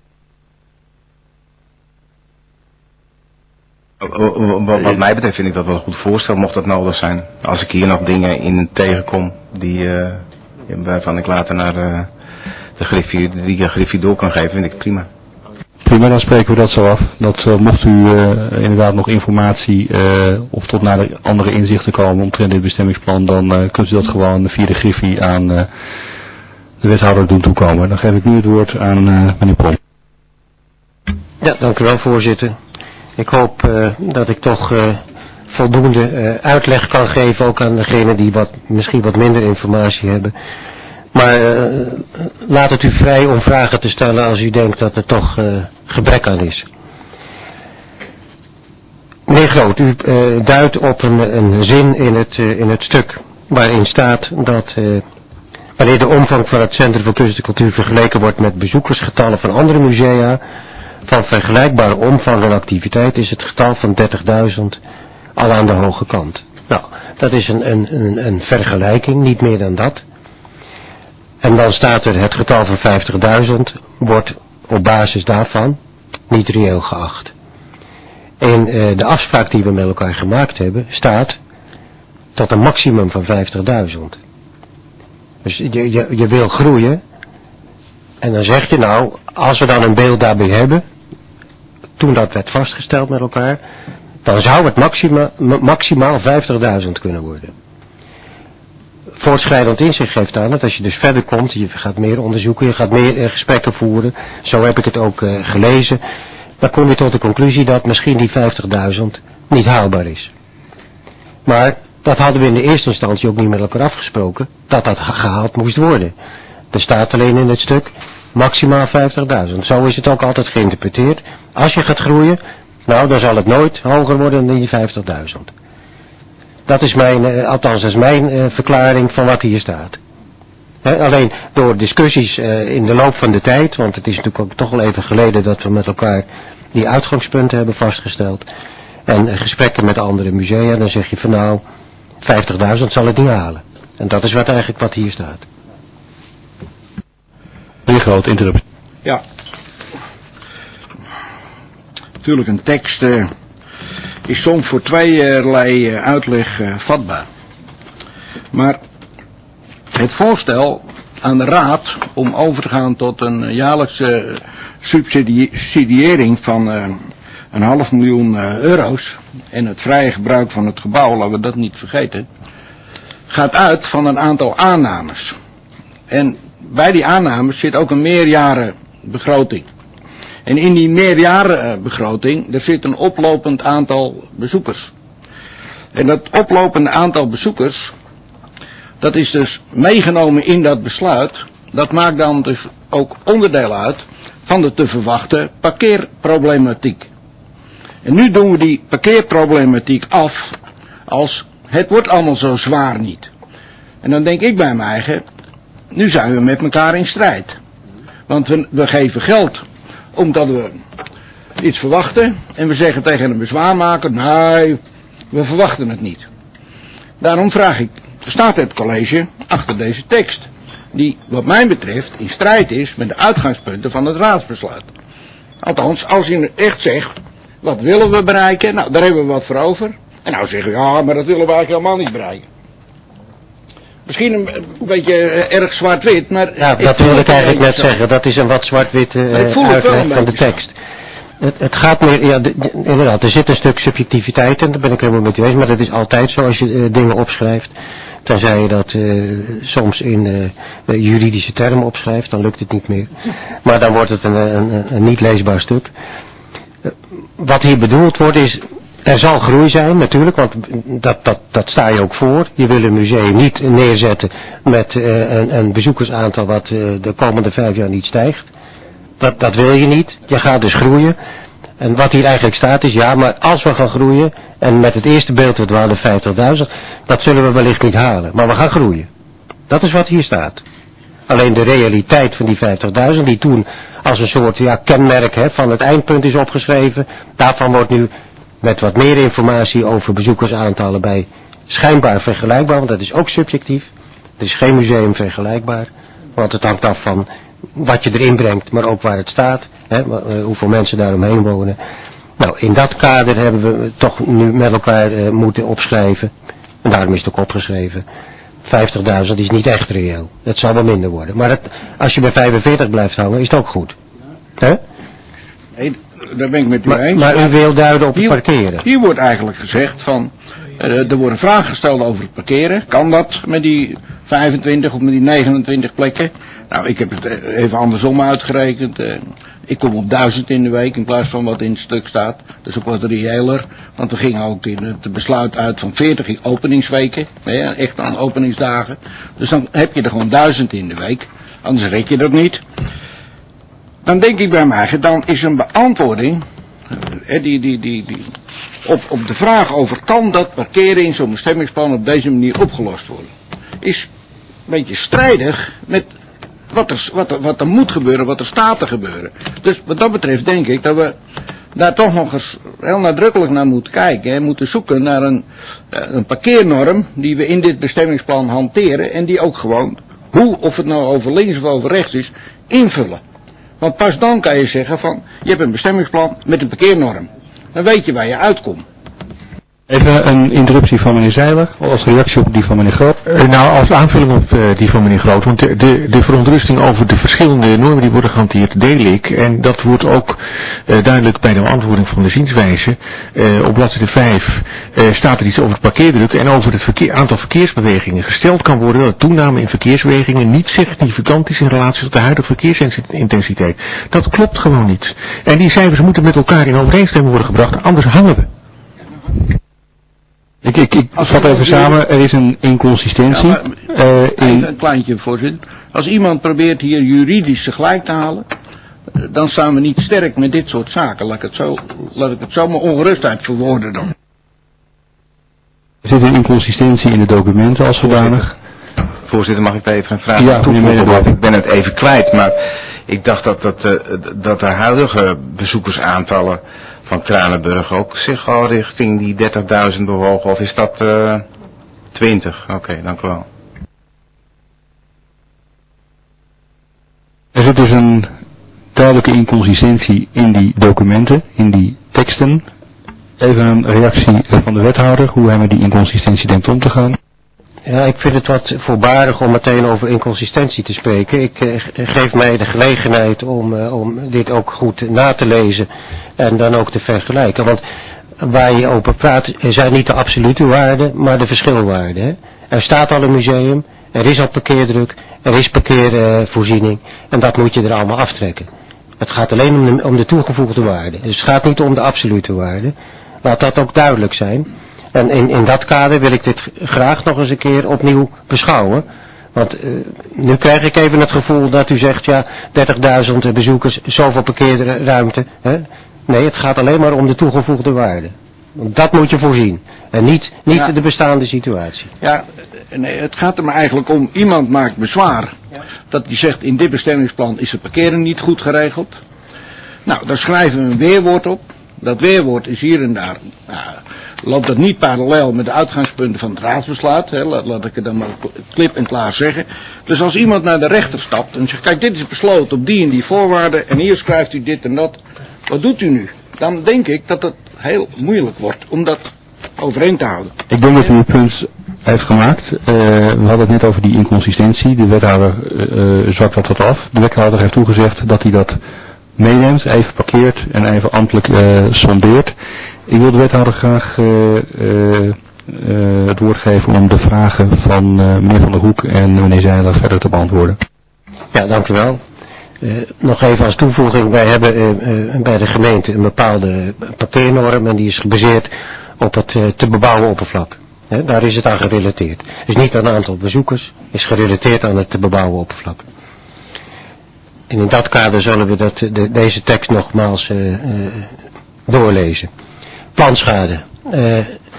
Wat mij betreft vind ik dat wel een goed voorstel, mocht dat nodig zijn. Als ik hier nog dingen in tegenkom die, uh, waarvan ik later naar uh, de Griffie, die Griffie door kan geven, vind ik het prima. Prima, dan spreken we dat zo af. Dat uh, mocht u uh, inderdaad nog informatie uh, of tot naar de andere inzichten komen omtrent dit bestemmingsplan, dan uh, kunt u dat gewoon via de Griffie aan uh, de wethouder doen toekomen. Dan geef ik nu het woord aan uh, meneer Prom. Ja, dank u wel, voorzitter. Ik hoop uh, dat ik toch uh, voldoende uh, uitleg kan geven, ook aan degenen die wat, misschien wat minder informatie hebben. Maar uh, laat het u vrij om vragen te stellen als u denkt dat er toch uh, gebrek aan is. Meneer Groot, u uh, duidt op een, een zin in het, uh, in het stuk waarin staat dat uh, wanneer de omvang van het Centrum voor Kunst en Cultuur vergeleken wordt met bezoekersgetallen van andere musea van vergelijkbare omvang en activiteit, is het getal van dertigduizend al aan de hoge kant. Nou, dat is een, een, een, een vergelijking, niet meer dan dat. En dan staat er het getal van vijftigduizend wordt op basis daarvan niet reëel geacht. In uh, de afspraak die we met elkaar gemaakt hebben staat tot een maximum van vijftigduizend. Dus je, je, je wil groeien en dan zeg je nou, als we dan een beeld daarbij hebben, toen dat werd vastgesteld met elkaar, dan zou het maxima, maximaal vijftigduizend kunnen worden. Voortschrijdend inzicht geeft aan dat als je dus verder komt, je gaat meer onderzoeken, je gaat meer uh, gesprekken voeren, zo heb ik het ook uh, gelezen, dan kom je tot de conclusie dat misschien die vijftigduizend niet haalbaar is. Maar dat hadden we in de eerste instantie ook niet met elkaar afgesproken, dat dat gehaald moest worden. Er staat alleen in het stuk maximaal vijftigduizend. Zo is het ook altijd geïnterpreteerd. Als je gaat groeien, nou dan zal het nooit hoger worden dan die vijftigduizend. Dat is mijn, uh, althans dat is mijn uh, verklaring van wat hier staat. He, alleen door discussies uh, in de loop van de tijd, want het is natuurlijk ook toch wel even geleden dat we met elkaar die uitgangspunten hebben vastgesteld. En uh, gesprekken met andere musea, dan zeg je van nou, vijftigduizend zal het niet halen. En dat is wat eigenlijk wat hier staat. Meneer Groot, interrupt. Ja. Natuurlijk een tekst uh, is soms voor tweeërlei uh, uitleg uh, vatbaar. Maar het voorstel aan de Raad om over te gaan tot een jaarlijkse subsidiëring van uh, een half miljoen uh, euro's en het vrije gebruik van het gebouw, laten we dat niet vergeten, gaat uit van een aantal aannames. En bij die aannames zit ook een meerjarenbegroting. En in die meerjarenbegroting, er zit een oplopend aantal bezoekers. En dat oplopende aantal bezoekers, dat is dus meegenomen in dat besluit. Dat maakt dan dus ook onderdeel uit van de te verwachten parkeerproblematiek. En nu doen we die parkeerproblematiek af als het wordt allemaal zo zwaar niet. En dan denk ik bij mijn eigen, nu zijn we met elkaar in strijd. Want we, we geven geld omdat we iets verwachten en we zeggen tegen een bezwaarmaker, nee, we verwachten het niet. Daarom vraag ik, staat het college achter deze tekst, die wat mij betreft in strijd is met de uitgangspunten van het raadsbesluit. Althans, als je echt zegt, wat willen we bereiken, nou daar hebben we wat voor over. En nou zeggen we, ja, maar dat willen we eigenlijk helemaal niet bereiken. Misschien een, een beetje uh, erg zwart-wit, maar... Ja, dat wil ik eigenlijk net zo zeggen. Dat is een wat zwart-witte uh, uitleg van de tekst. Het, het gaat meer, ja, de, de, inderdaad, er zit een stuk subjectiviteit in, daar ben ik helemaal met u eens, maar dat is altijd zo als je uh, dingen opschrijft. Tenzij je dat uh, soms in uh, juridische termen opschrijft, dan lukt het niet meer. Maar dan wordt het een, een, een niet leesbaar stuk. Uh, wat hier bedoeld wordt is, er zal groei zijn natuurlijk, want dat, dat, dat sta je ook voor. Je wil een museum niet neerzetten met uh, een, een bezoekersaantal wat uh, de komende vijf jaar niet stijgt. Dat, dat wil je niet. Je gaat dus groeien. En wat hier eigenlijk staat is, ja, maar als we gaan groeien, en met het eerste beeld wat we hadden vijftigduizend, dat zullen we wellicht niet halen. Maar we gaan groeien. Dat is wat hier staat. Alleen de realiteit van die vijftigduizend, die toen als een soort ja, kenmerk hè, van het eindpunt is opgeschreven, daarvan wordt nu met wat meer informatie over bezoekersaantallen bij schijnbaar vergelijkbaar, want dat is ook subjectief. Het is geen museum vergelijkbaar, want het hangt af van wat je erin brengt, maar ook waar het staat, hè, hoeveel mensen daaromheen wonen. Nou, in dat kader hebben we toch nu met elkaar uh, moeten opschrijven, en daarom is het ook opgeschreven, vijftigduizend is niet echt reëel. Het zal wel minder worden, maar het, als je bij vijfenveertig blijft hangen, is het ook goed. Hè? Nee, daar ben ik met u maar, eens. Maar u wil duiden op het hier, parkeren. Hier wordt eigenlijk gezegd van, uh, er worden vragen gesteld over het parkeren. Kan dat met die vijfentwintig of met die negenentwintig plekken? Nou, ik heb het even andersom uitgerekend. Uh, ik kom op duizend in de week in plaats van wat in het stuk staat. Dat is ook wat reëler. Want we gingen ook in het besluit uit van veertig openingsweken. Hè, echt aan openingsdagen. Dus dan heb je er gewoon duizend in de week. Anders red je dat niet. Dan denk ik bij mij, dan is een beantwoording, uh, die, die, die, die op, op de vraag over kan dat parkeren in zo'n bestemmingsplan op deze manier opgelost worden, is een beetje strijdig met wat er, wat er, wat er moet gebeuren, wat er staat te gebeuren. Dus wat dat betreft denk ik dat we daar toch nog eens heel nadrukkelijk naar moeten kijken en moeten zoeken naar een, een parkeernorm die we in dit bestemmingsplan hanteren en die ook gewoon, hoe of het nou over links of over rechts is, invullen. Want pas dan kan je zeggen van, je hebt een bestemmingsplan met een parkeernorm. Dan weet je waar je uitkomt. Even een interruptie van meneer Zeiler, als reactie op die van meneer Groot. Uh, nou, als aanvulling op uh, die van meneer Groot, want de, de, de verontrusting over de verschillende normen die worden gehanteerd, deel ik. En dat wordt ook uh, duidelijk bij de beantwoording van de zienswijze. Uh, op bladzijde vijf uh, staat er iets over het parkeerdruk en over het verkeer, aantal verkeersbewegingen. Gesteld kan worden dat de toename in verkeersbewegingen niet significant is in relatie tot de huidige verkeersintensiteit. Dat klopt gewoon niet. En die cijfers moeten met elkaar in overeenstemming worden gebracht, anders hangen we. Ik, ik, ik vat even samen, er is een inconsistentie. Ja, maar, uh, in... Even een kleintje, voorzitter. Als iemand probeert hier juridisch tegelijk te halen, dan staan we niet sterk met dit soort zaken. Laat ik het zo, laat ik het zo maar ongerustheid verwoorden dan. Er zit een inconsistentie in de documenten als zodanig. Voorzitter, mag ik daar even een vraag ja, aan toevoegen? Want ik ben het even kwijt, maar ik dacht dat, dat, uh, dat de huidige bezoekersaantallen van Kranenburg ook zich al richting die dertigduizend bewogen, of is dat uh, twintig? Oké, okay, dank u wel. Er zit dus een duidelijke inconsistentie in die documenten, in die teksten. Even een reactie van de wethouder, hoe hij met die inconsistentie denkt om te gaan. Ja, ik vind het wat voorbarig om meteen over inconsistentie te spreken. Ik uh, geef mij de gelegenheid om, uh, om dit ook goed na te lezen en dan ook te vergelijken. Want waar je over praat zijn niet de absolute waarden, maar de verschilwaarden. Hè? Er staat al een museum, er is al parkeerdruk, er is parkeervoorziening uh, en dat moet je er allemaal aftrekken. Het gaat alleen om de, om de toegevoegde waarde. Dus het gaat niet om de absolute waarde. Laat dat ook duidelijk zijn. En in, in dat kader wil ik dit graag nog eens een keer opnieuw beschouwen. Want uh, nu krijg ik even het gevoel dat u zegt, ja, dertigduizend bezoekers, zoveel parkeerruimte. Hè? Nee, het gaat alleen maar om de toegevoegde waarde. Dat moet je voorzien. En niet, niet ja. de bestaande situatie. Ja, nee, het gaat er maar eigenlijk om, iemand maakt bezwaar. Ja. Dat hij zegt, in dit bestemmingsplan is het parkeren niet goed geregeld. Nou, dan schrijven we een weerwoord op. Dat weerwoord is hier en daar, nou, loopt dat niet parallel met de uitgangspunten van het raadsbesluit. Hè, laat, laat ik het dan maar klip en klaar zeggen. Dus als iemand naar de rechter stapt en zegt, kijk, dit is besloten op die en die voorwaarden en hier schrijft u dit en dat. Wat doet u nu? Dan denk ik dat het heel moeilijk wordt om dat overeen te houden. Ik denk dat u uw punt heeft gemaakt. Uh, we hadden het net over die inconsistentie. De wethouder uh, zwakt dat wat af. De wethouder heeft toegezegd dat hij dat meeneemt, even parkeert en even ambtelijk uh, sondeert. Ik wil de wethouder graag uh, uh, uh, het woord geven om de vragen van uh, meneer Van der Hoek en meneer Zeiler verder te beantwoorden. Ja, dank u wel. Uh, nog even als toevoeging, wij hebben uh, uh, bij de gemeente een bepaalde parkeernorm en die is gebaseerd op het uh, te bebouwen oppervlak. He, daar is het aan gerelateerd. Dus niet aan het aantal bezoekers, is gerelateerd aan het te bebouwen oppervlak. En in dat kader zullen we dat, de, deze tekst nogmaals uh, uh, doorlezen. Planschade. Uh,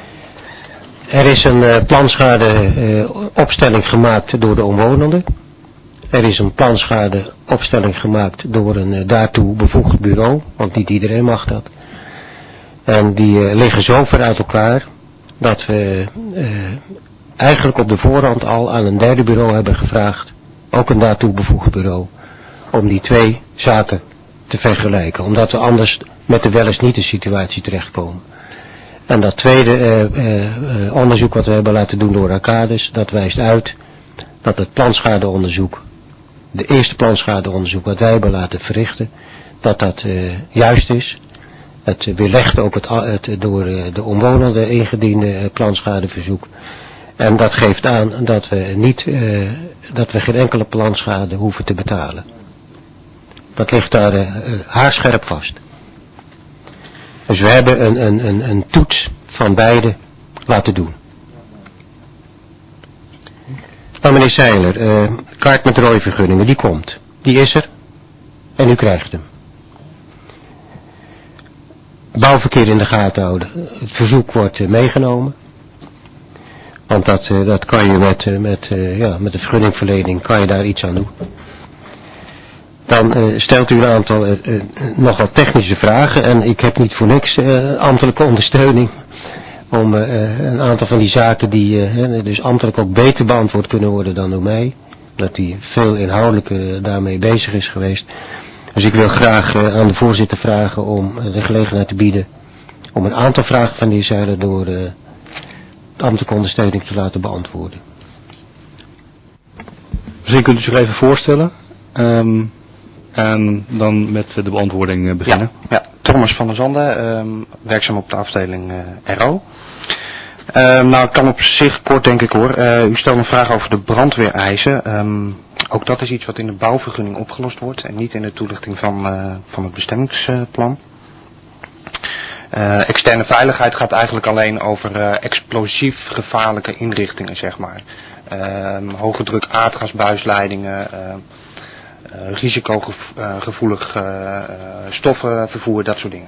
er is een uh, planschade uh, opstelling gemaakt door de omwonenden. Er is een planschade opstelling gemaakt door een uh, daartoe bevoegd bureau, want niet iedereen mag dat. En die uh, liggen zo ver uit elkaar dat we uh, eigenlijk op de voorhand al aan een derde bureau hebben gevraagd, ook een daartoe bevoegd bureau, om die twee zaken te vergelijken. Omdat we anders met de wel eens niet de situatie terechtkomen. En dat tweede uh, uh, uh, onderzoek wat we hebben laten doen door Arcades, dat wijst uit dat het planschadeonderzoek, de eerste planschadeonderzoek wat wij hebben laten verrichten, dat dat uh, juist is. Het uh, weerlegt ook het, het door uh, de omwonenden ingediende uh, planschadeverzoek. En dat geeft aan dat we, niet, uh, dat we geen enkele planschade hoeven te betalen. Dat ligt daar uh, haarscherp vast. Dus we hebben een, een, een, een toets van beide laten doen. Nou, meneer Zeiler, uh, kaart met rooivergunningen, die komt. Die is er. En u krijgt hem. bouwverkeer in de gaten houden. Het verzoek wordt uh, meegenomen. Want dat, uh, dat kan je met, uh, met, uh, ja, met de vergunningverlening kan je daar iets aan doen. Dan uh, stelt u een aantal uh, uh, nogal technische vragen en ik heb niet voor niks uh, ambtelijke ondersteuning om uh, een aantal van die zaken die uh, dus ambtelijk ook beter beantwoord kunnen worden dan door mij. Dat die veel inhoudelijker uh, daarmee bezig is geweest. Dus ik wil graag uh, aan de voorzitter vragen om uh, de gelegenheid te bieden om een aantal vragen van die zijde door uh, de ambtelijke ondersteuning te laten beantwoorden. Misschien kunt u zich even voorstellen um, en dan met de beantwoording uh, beginnen. Ja, ja, Thomas van der Zanden, um, werkzaam op de afdeling uh, R O. Uh, nou, ik kan op zich kort denk ik hoor. Uh, u stelt een vraag over de brandweereisen. Um, ook dat is iets wat in de bouwvergunning opgelost wordt en niet in de toelichting van, uh, van het bestemmingsplan. Uh, externe veiligheid gaat eigenlijk alleen over uh, explosief gevaarlijke inrichtingen, zeg maar. Uh, hoge druk aardgasbuisleidingen, uh, uh, risicogevoelig uh, uh, stoffenvervoer, dat soort dingen.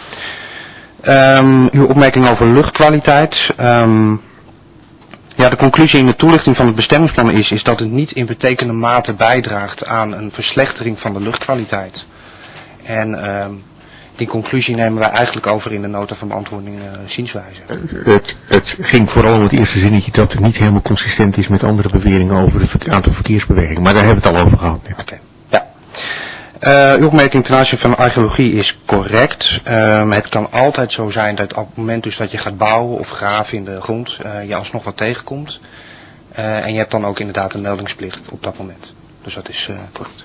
Um, uw opmerking over luchtkwaliteit. Um, ja, de conclusie in de toelichting van het bestemmingsplan is, is dat het niet in betekende mate bijdraagt aan een verslechtering van de luchtkwaliteit. En um, die conclusie nemen wij eigenlijk over in de nota van beantwoording uh, zienswijze. Het, het ging vooral om het eerste zinnetje dat het niet helemaal consistent is met andere beweringen over het aantal verkeersbewegingen. Maar daar hebben we het al over gehad net. Oké, ja. Uh, uw opmerking ten aanzien van archeologie is correct. Uh, het kan altijd zo zijn dat op het moment dus dat je gaat bouwen of graven in de grond, uh, je alsnog wat tegenkomt. Uh, en je hebt dan ook inderdaad een meldingsplicht op dat moment. Dus dat is uh, correct.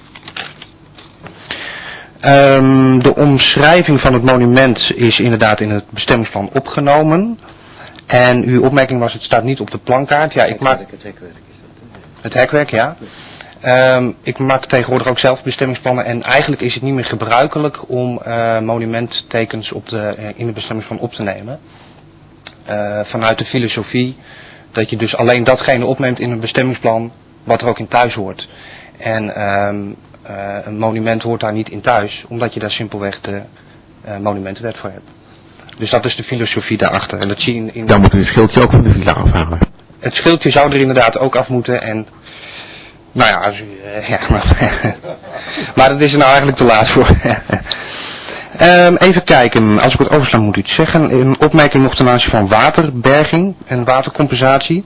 Um, de omschrijving van het monument is inderdaad in het bestemmingsplan opgenomen. En uw opmerking was, het staat niet op de plankaart. Ja, ik maak... Het hekwerk is dat. Het hekwerk, ja. Um, ik maak tegenwoordig ook zelf bestemmingsplannen en eigenlijk is het niet meer gebruikelijk om uh, monumenttekens op de, uh, in het bestemmingsplan op te nemen. Uh, vanuit de filosofie dat je dus alleen datgene opneemt in het bestemmingsplan wat er ook in thuis hoort. En um, uh, een monument hoort daar niet in thuis, omdat je daar simpelweg de uh, monumentenwet voor hebt. Dus dat is de filosofie daarachter. En dat zie je in, in... Dan moet het schildje ook van de villa afhalen. Het schildje zou er inderdaad ook af moeten en... Nou ja, als u, uh, ja maar, maar dat is er nou eigenlijk te laat voor. um, even kijken, als ik het oversla moet u iets zeggen. Een opmerking nog ten aanzien van waterberging en watercompensatie.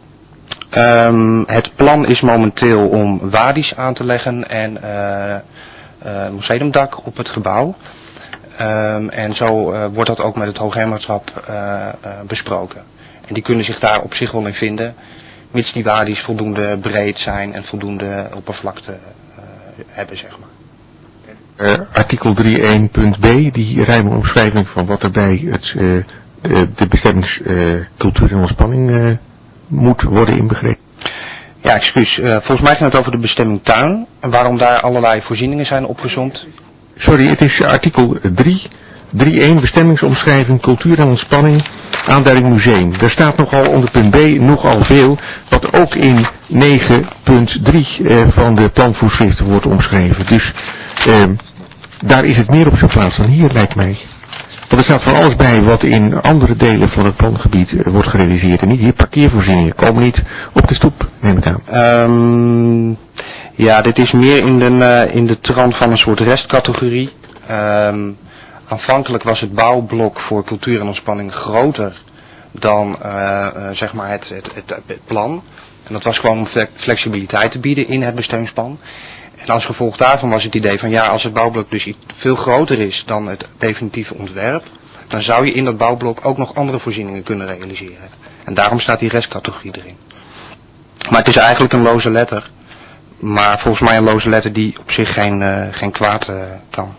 Um, het plan is momenteel om wadi's aan te leggen en uh, uh, museumdak op het gebouw. Um, en zo uh, wordt dat ook met het Hoogheemraadschap uh, uh, besproken. En die kunnen zich daar op zich wel in vinden. Mits die wadi's voldoende breed zijn en voldoende oppervlakte uh, hebben, zeg maar. Uh, artikel drie punt één punt b, die ruime omschrijving van wat er bij het, uh, uh, de bestemmings uh, cultuur en ontspanning uh, moet worden inbegrepen. Ja, excuus. Uh, volgens mij ging het over de bestemming tuin en waarom daar allerlei voorzieningen zijn opgezomd. Sorry, het is artikel drie punt één bestemmingsomschrijving cultuur en ontspanning. Aanduiding museum. Daar staat nogal onder punt B nogal veel, wat ook in negen punt drie uh, van de planvoorschriften wordt omschreven. Dus uh, daar is het meer op zijn plaats dan hier, lijkt mij. Want er staat van alles bij wat in andere delen van het plangebied uh, wordt gerealiseerd. En niet hier parkeervoorzieningen komen niet op de stoep, neem ik aan. Um, ja, dit is meer in de, uh, in de trant van een soort restcategorie. Um, Aanvankelijk was het bouwblok voor cultuur en ontspanning groter dan uh, uh, zeg maar het, het, het, het plan. En dat was gewoon om flexibiliteit te bieden in het bestemmingsplan. En als gevolg daarvan was het idee van ja, als het bouwblok dus veel groter is dan het definitieve ontwerp, dan zou je in dat bouwblok ook nog andere voorzieningen kunnen realiseren. En daarom staat die restcategorie erin. Maar het is eigenlijk een loze letter. Maar volgens mij een loze letter die op zich geen, uh, geen kwaad uh, kan.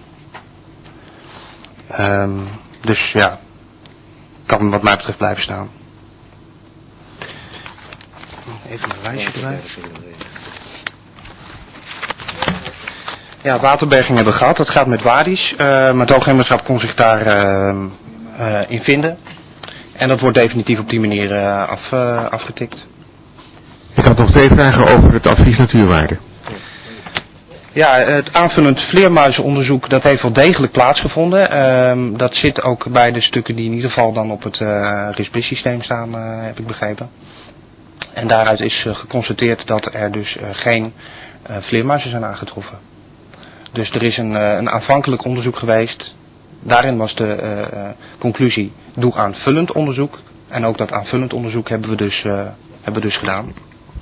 Um, dus ja, kan wat mij betreft blijven staan. Even een lijstje erbij. Ja, waterberging hebben we gehad. Dat gaat met wadi's. Uh, maar het Hoogheemraadschap kon zich daar uh, uh, in vinden. En dat wordt definitief op die manier uh, af, uh, afgetikt. Ik had nog twee vragen over het advies natuurwaarde. Ja, het aanvullend vleermuizenonderzoek, dat heeft wel degelijk plaatsgevonden. Uh, dat zit ook bij de stukken die in ieder geval dan op het uh, R I S B I S-systeem staan, uh, heb ik begrepen. En daaruit is uh, geconstateerd dat er dus uh, geen uh, vleermuizen zijn aangetroffen. Dus er is een, uh, een aanvankelijk onderzoek geweest. Daarin was de uh, uh, conclusie, doe aanvullend onderzoek. En ook dat aanvullend onderzoek hebben we dus, uh, hebben we dus gedaan.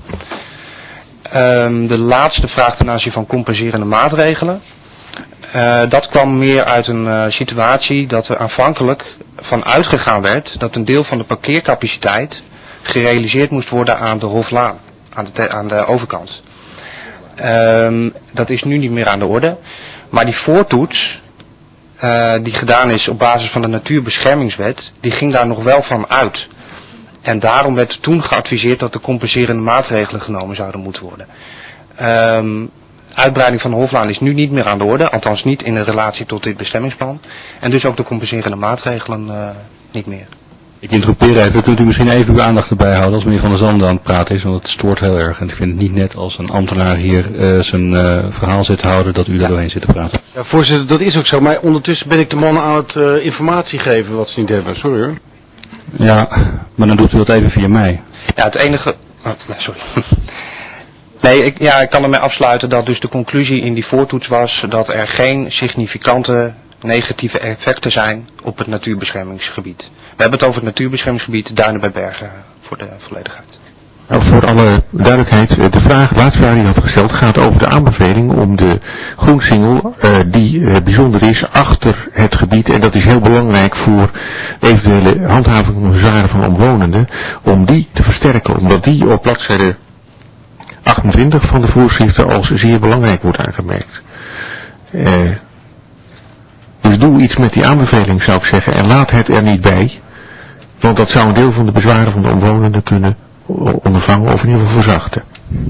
Um, de laatste vraag ten aanzien van compenserende maatregelen. Uh, dat kwam meer uit een uh, situatie dat er aanvankelijk van uitgegaan werd dat een deel van de parkeercapaciteit gerealiseerd moest worden aan de Hoflaan, aan de, te- aan de overkant. Um, dat is nu niet meer aan de orde. Maar die voortoets, uh, die gedaan is op basis van de Natuurbeschermingswet, die ging daar nog wel van uit. En daarom werd toen geadviseerd dat de compenserende maatregelen genomen zouden moeten worden. Um, uitbreiding van de Hoflaan is nu niet meer aan de orde, althans niet in relatie tot dit bestemmingsplan. En dus ook de compenserende maatregelen uh, niet meer. Ik interrupeer even, kunt u misschien even uw aandacht erbij houden als meneer Van der Zanden aan het praten is, want het stoort heel erg. En ik vind het niet net als een ambtenaar hier uh, zijn uh, verhaal zit te houden dat u daar doorheen zit te praten. Ja, voorzitter, dat is ook zo, maar ondertussen ben ik de mannen aan het uh, informatie geven wat ze niet hebben. Sorry hoor. Ja, maar dan doet u dat even via mij. Ja, het enige... Oh, sorry. Nee, ik, ja, ik kan ermee afsluiten dat dus de conclusie in die voortoets was dat er geen significante negatieve effecten zijn op het natuurbeschermingsgebied. We hebben het over het natuurbeschermingsgebied Duinen bij Bergen voor de volledigheid. Nou, voor alle duidelijkheid, de vraag, de laatste vraag die ik had gesteld, gaat over de aanbeveling om de groensingel, uh, die uh, bijzonder is, achter het gebied, en dat is heel belangrijk voor eventuele handhaving van bezwaren van omwonenden, om die te versterken, omdat die op bladzijde achtentwintig van de voorschriften als zeer belangrijk wordt aangemerkt. Uh, dus doe iets met die aanbeveling, zou ik zeggen, en laat het er niet bij, want dat zou een deel van de bezwaren van de omwonenden kunnen ondervangen of in ieder geval verzachten.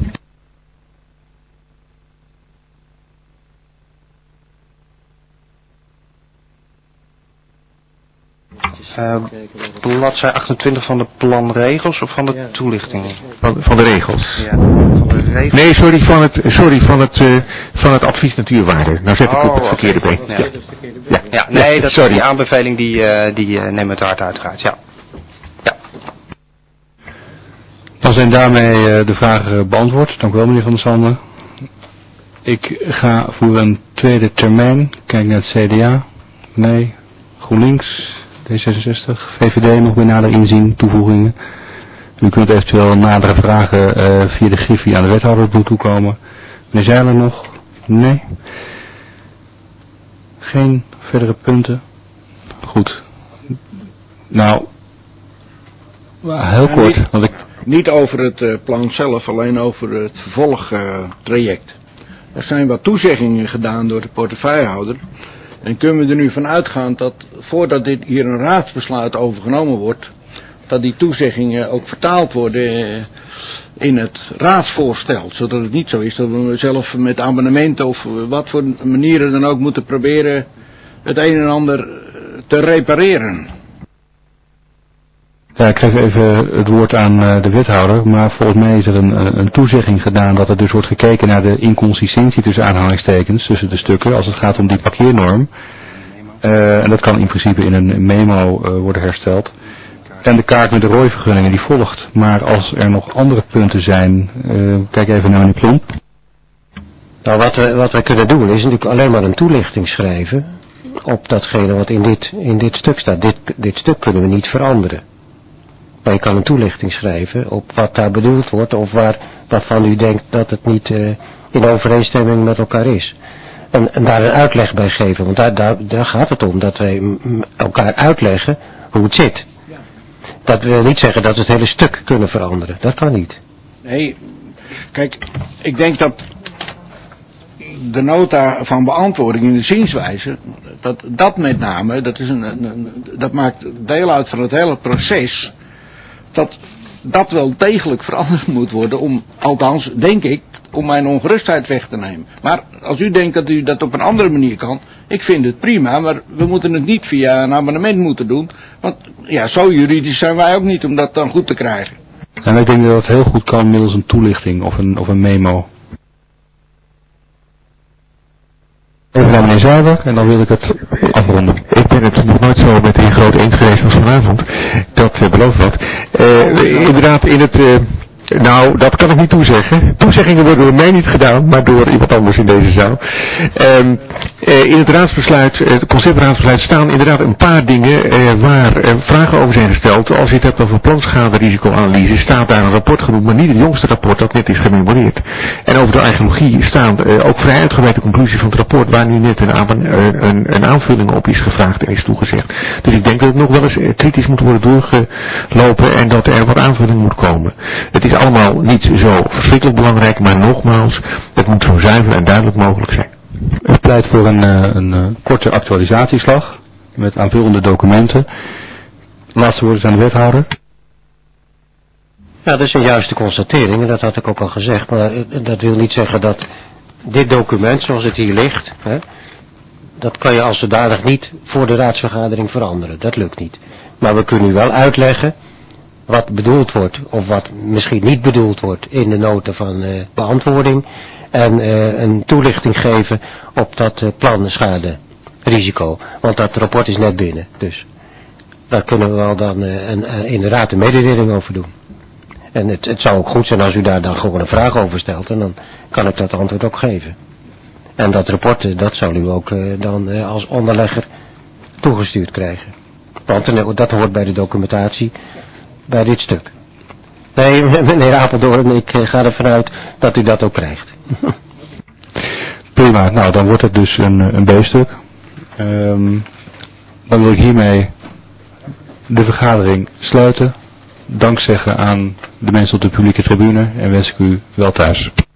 Uh, bladzijde achtentwintig van de planregels of van de toelichting? Van, van de regels. Ja, van de regels. Nee, sorry, van het, sorry, van het, uh, van het advies natuurwaarde. Nou zet ik oh, op het verkeerde okay. been. Ja. Ja. Ja, nee, ja, dat sorry. is die aanbeveling die, uh, die uh, neemt het hard uitgaat, ja. Ja. Dan zijn daarmee uh, de vragen beantwoord. Dank u wel, meneer Van der Zanden. Ik ga voor een tweede termijn. Kijk naar het C D A. Nee. GroenLinks. D zesenzestig. V V D nog meer nader inzien. Toevoegingen. U kunt eventueel nadere vragen uh, via de griffie aan de wethouder doen toekomen. Meneer Zeiler nog? Nee. Geen verdere punten. Goed. Nou, heel kort. Niet, want ik... niet over het uh, plan zelf, alleen over het vervolgtraject. Uh, er zijn wat toezeggingen gedaan door de portefeuillehouder. En kunnen we er nu van uitgaan dat voordat dit hier een raadsbesluit overgenomen wordt, dat die toezeggingen ook vertaald worden uh, in het raadsvoorstel. Zodat het niet zo is dat we zelf met amendementen of wat voor manieren dan ook moeten proberen het een en ander te repareren. Ja, ik geef even het woord aan uh, de wethouder, maar volgens mij is er een, een toezegging gedaan dat er dus wordt gekeken naar de inconsistentie tussen aanhalingstekens, tussen de stukken, als het gaat om die parkeernorm. Uh, en dat kan in principe in een memo uh, worden hersteld. En de kaart met de rooivergunningen die volgt. Maar als er nog andere punten zijn, uh, kijk even naar meneer Plomp. Nou, wat we, wat wij kunnen doen is natuurlijk alleen maar een toelichting schrijven op datgene wat in dit, in dit stuk staat. Dit, dit stuk kunnen we niet veranderen. Maar je kan een toelichting schrijven op wat daar bedoeld wordt of waar, waarvan u denkt dat het niet uh, in overeenstemming met elkaar is. En, en daar een uitleg bij geven, want daar, daar, daar gaat het om, dat wij m- elkaar uitleggen hoe het zit. Dat wil niet zeggen dat we het hele stuk kunnen veranderen, dat kan niet. Nee, kijk, ik denk dat de nota van beantwoording in de zienswijze, dat dat met name, dat, is een, een, een, dat maakt deel uit van het hele proces, dat dat wel degelijk veranderd moet worden om, althans denk ik, om mijn ongerustheid weg te nemen. Maar als u denkt dat u dat op een andere manier kan, ik vind het prima, maar we moeten het niet via een amendement moeten doen, want ja, zo juridisch zijn wij ook niet om dat dan goed te krijgen. En ik denk dat het heel goed kan middels een toelichting of een, of een memo. Even naar meneer Zuider en dan wil ik het afronden. Ik ben het nog nooit zo met de heer Groot eens geweest als vanavond. Dat uh, belooft wat. Uh, inderdaad, in het... Uh, Nou, dat kan ik niet toezeggen. Toezeggingen worden door mij niet gedaan, maar door iemand anders in deze zaal. Um, uh, in het raadsbesluit, het conceptraadsbesluit, staan inderdaad een paar dingen uh, waar uh, vragen over zijn gesteld. Als je het hebt over planschaderisicoanalyse, staat daar een rapport genoemd, maar niet het jongste rapport dat net is gememoreerd. En over de archeologie staan uh, ook vrij uitgebreide conclusies van het rapport, waar nu net een, aan, uh, een, een aanvulling op is gevraagd en is toegezegd. Dus ik denk dat het nog wel eens uh, kritisch moet worden doorgelopen en dat er wat aanvulling moet komen. Het is allemaal niet zo verschrikkelijk belangrijk, maar nogmaals, het moet zo zuiver en duidelijk mogelijk zijn. U pleit voor een, een, een korte actualisatieslag met aanvullende documenten. Laatste woorden aan de wethouder. Ja, dat is een juiste constatering en dat had ik ook al gezegd, maar dat wil niet zeggen dat dit document zoals het hier ligt, hè, dat kan je als zodanig niet voor de raadsvergadering veranderen. Dat lukt niet. Maar we kunnen u wel uitleggen wat bedoeld wordt of wat misschien niet bedoeld wordt in de nota van uh, beantwoording en uh, een toelichting geven op dat uh, planschaderisico. Want dat rapport is net binnen, dus daar kunnen we wel dan uh, een, uh, in de raad een mededeling over doen. En het, het zou ook goed zijn als u daar dan gewoon een vraag over stelt en dan kan ik dat antwoord ook geven. En dat rapport, uh, dat zal u ook uh, dan uh, als onderlegger toegestuurd krijgen. Want uh, dat hoort bij de documentatie bij dit stuk. Nee, meneer Apeldoorn, ik ga ervan uit dat u dat ook krijgt. Prima, nou dan wordt het dus een, een B-stuk. Um, dan wil ik hiermee de vergadering sluiten. Dank zeggen aan de mensen op de publieke tribune en wens ik u wel thuis.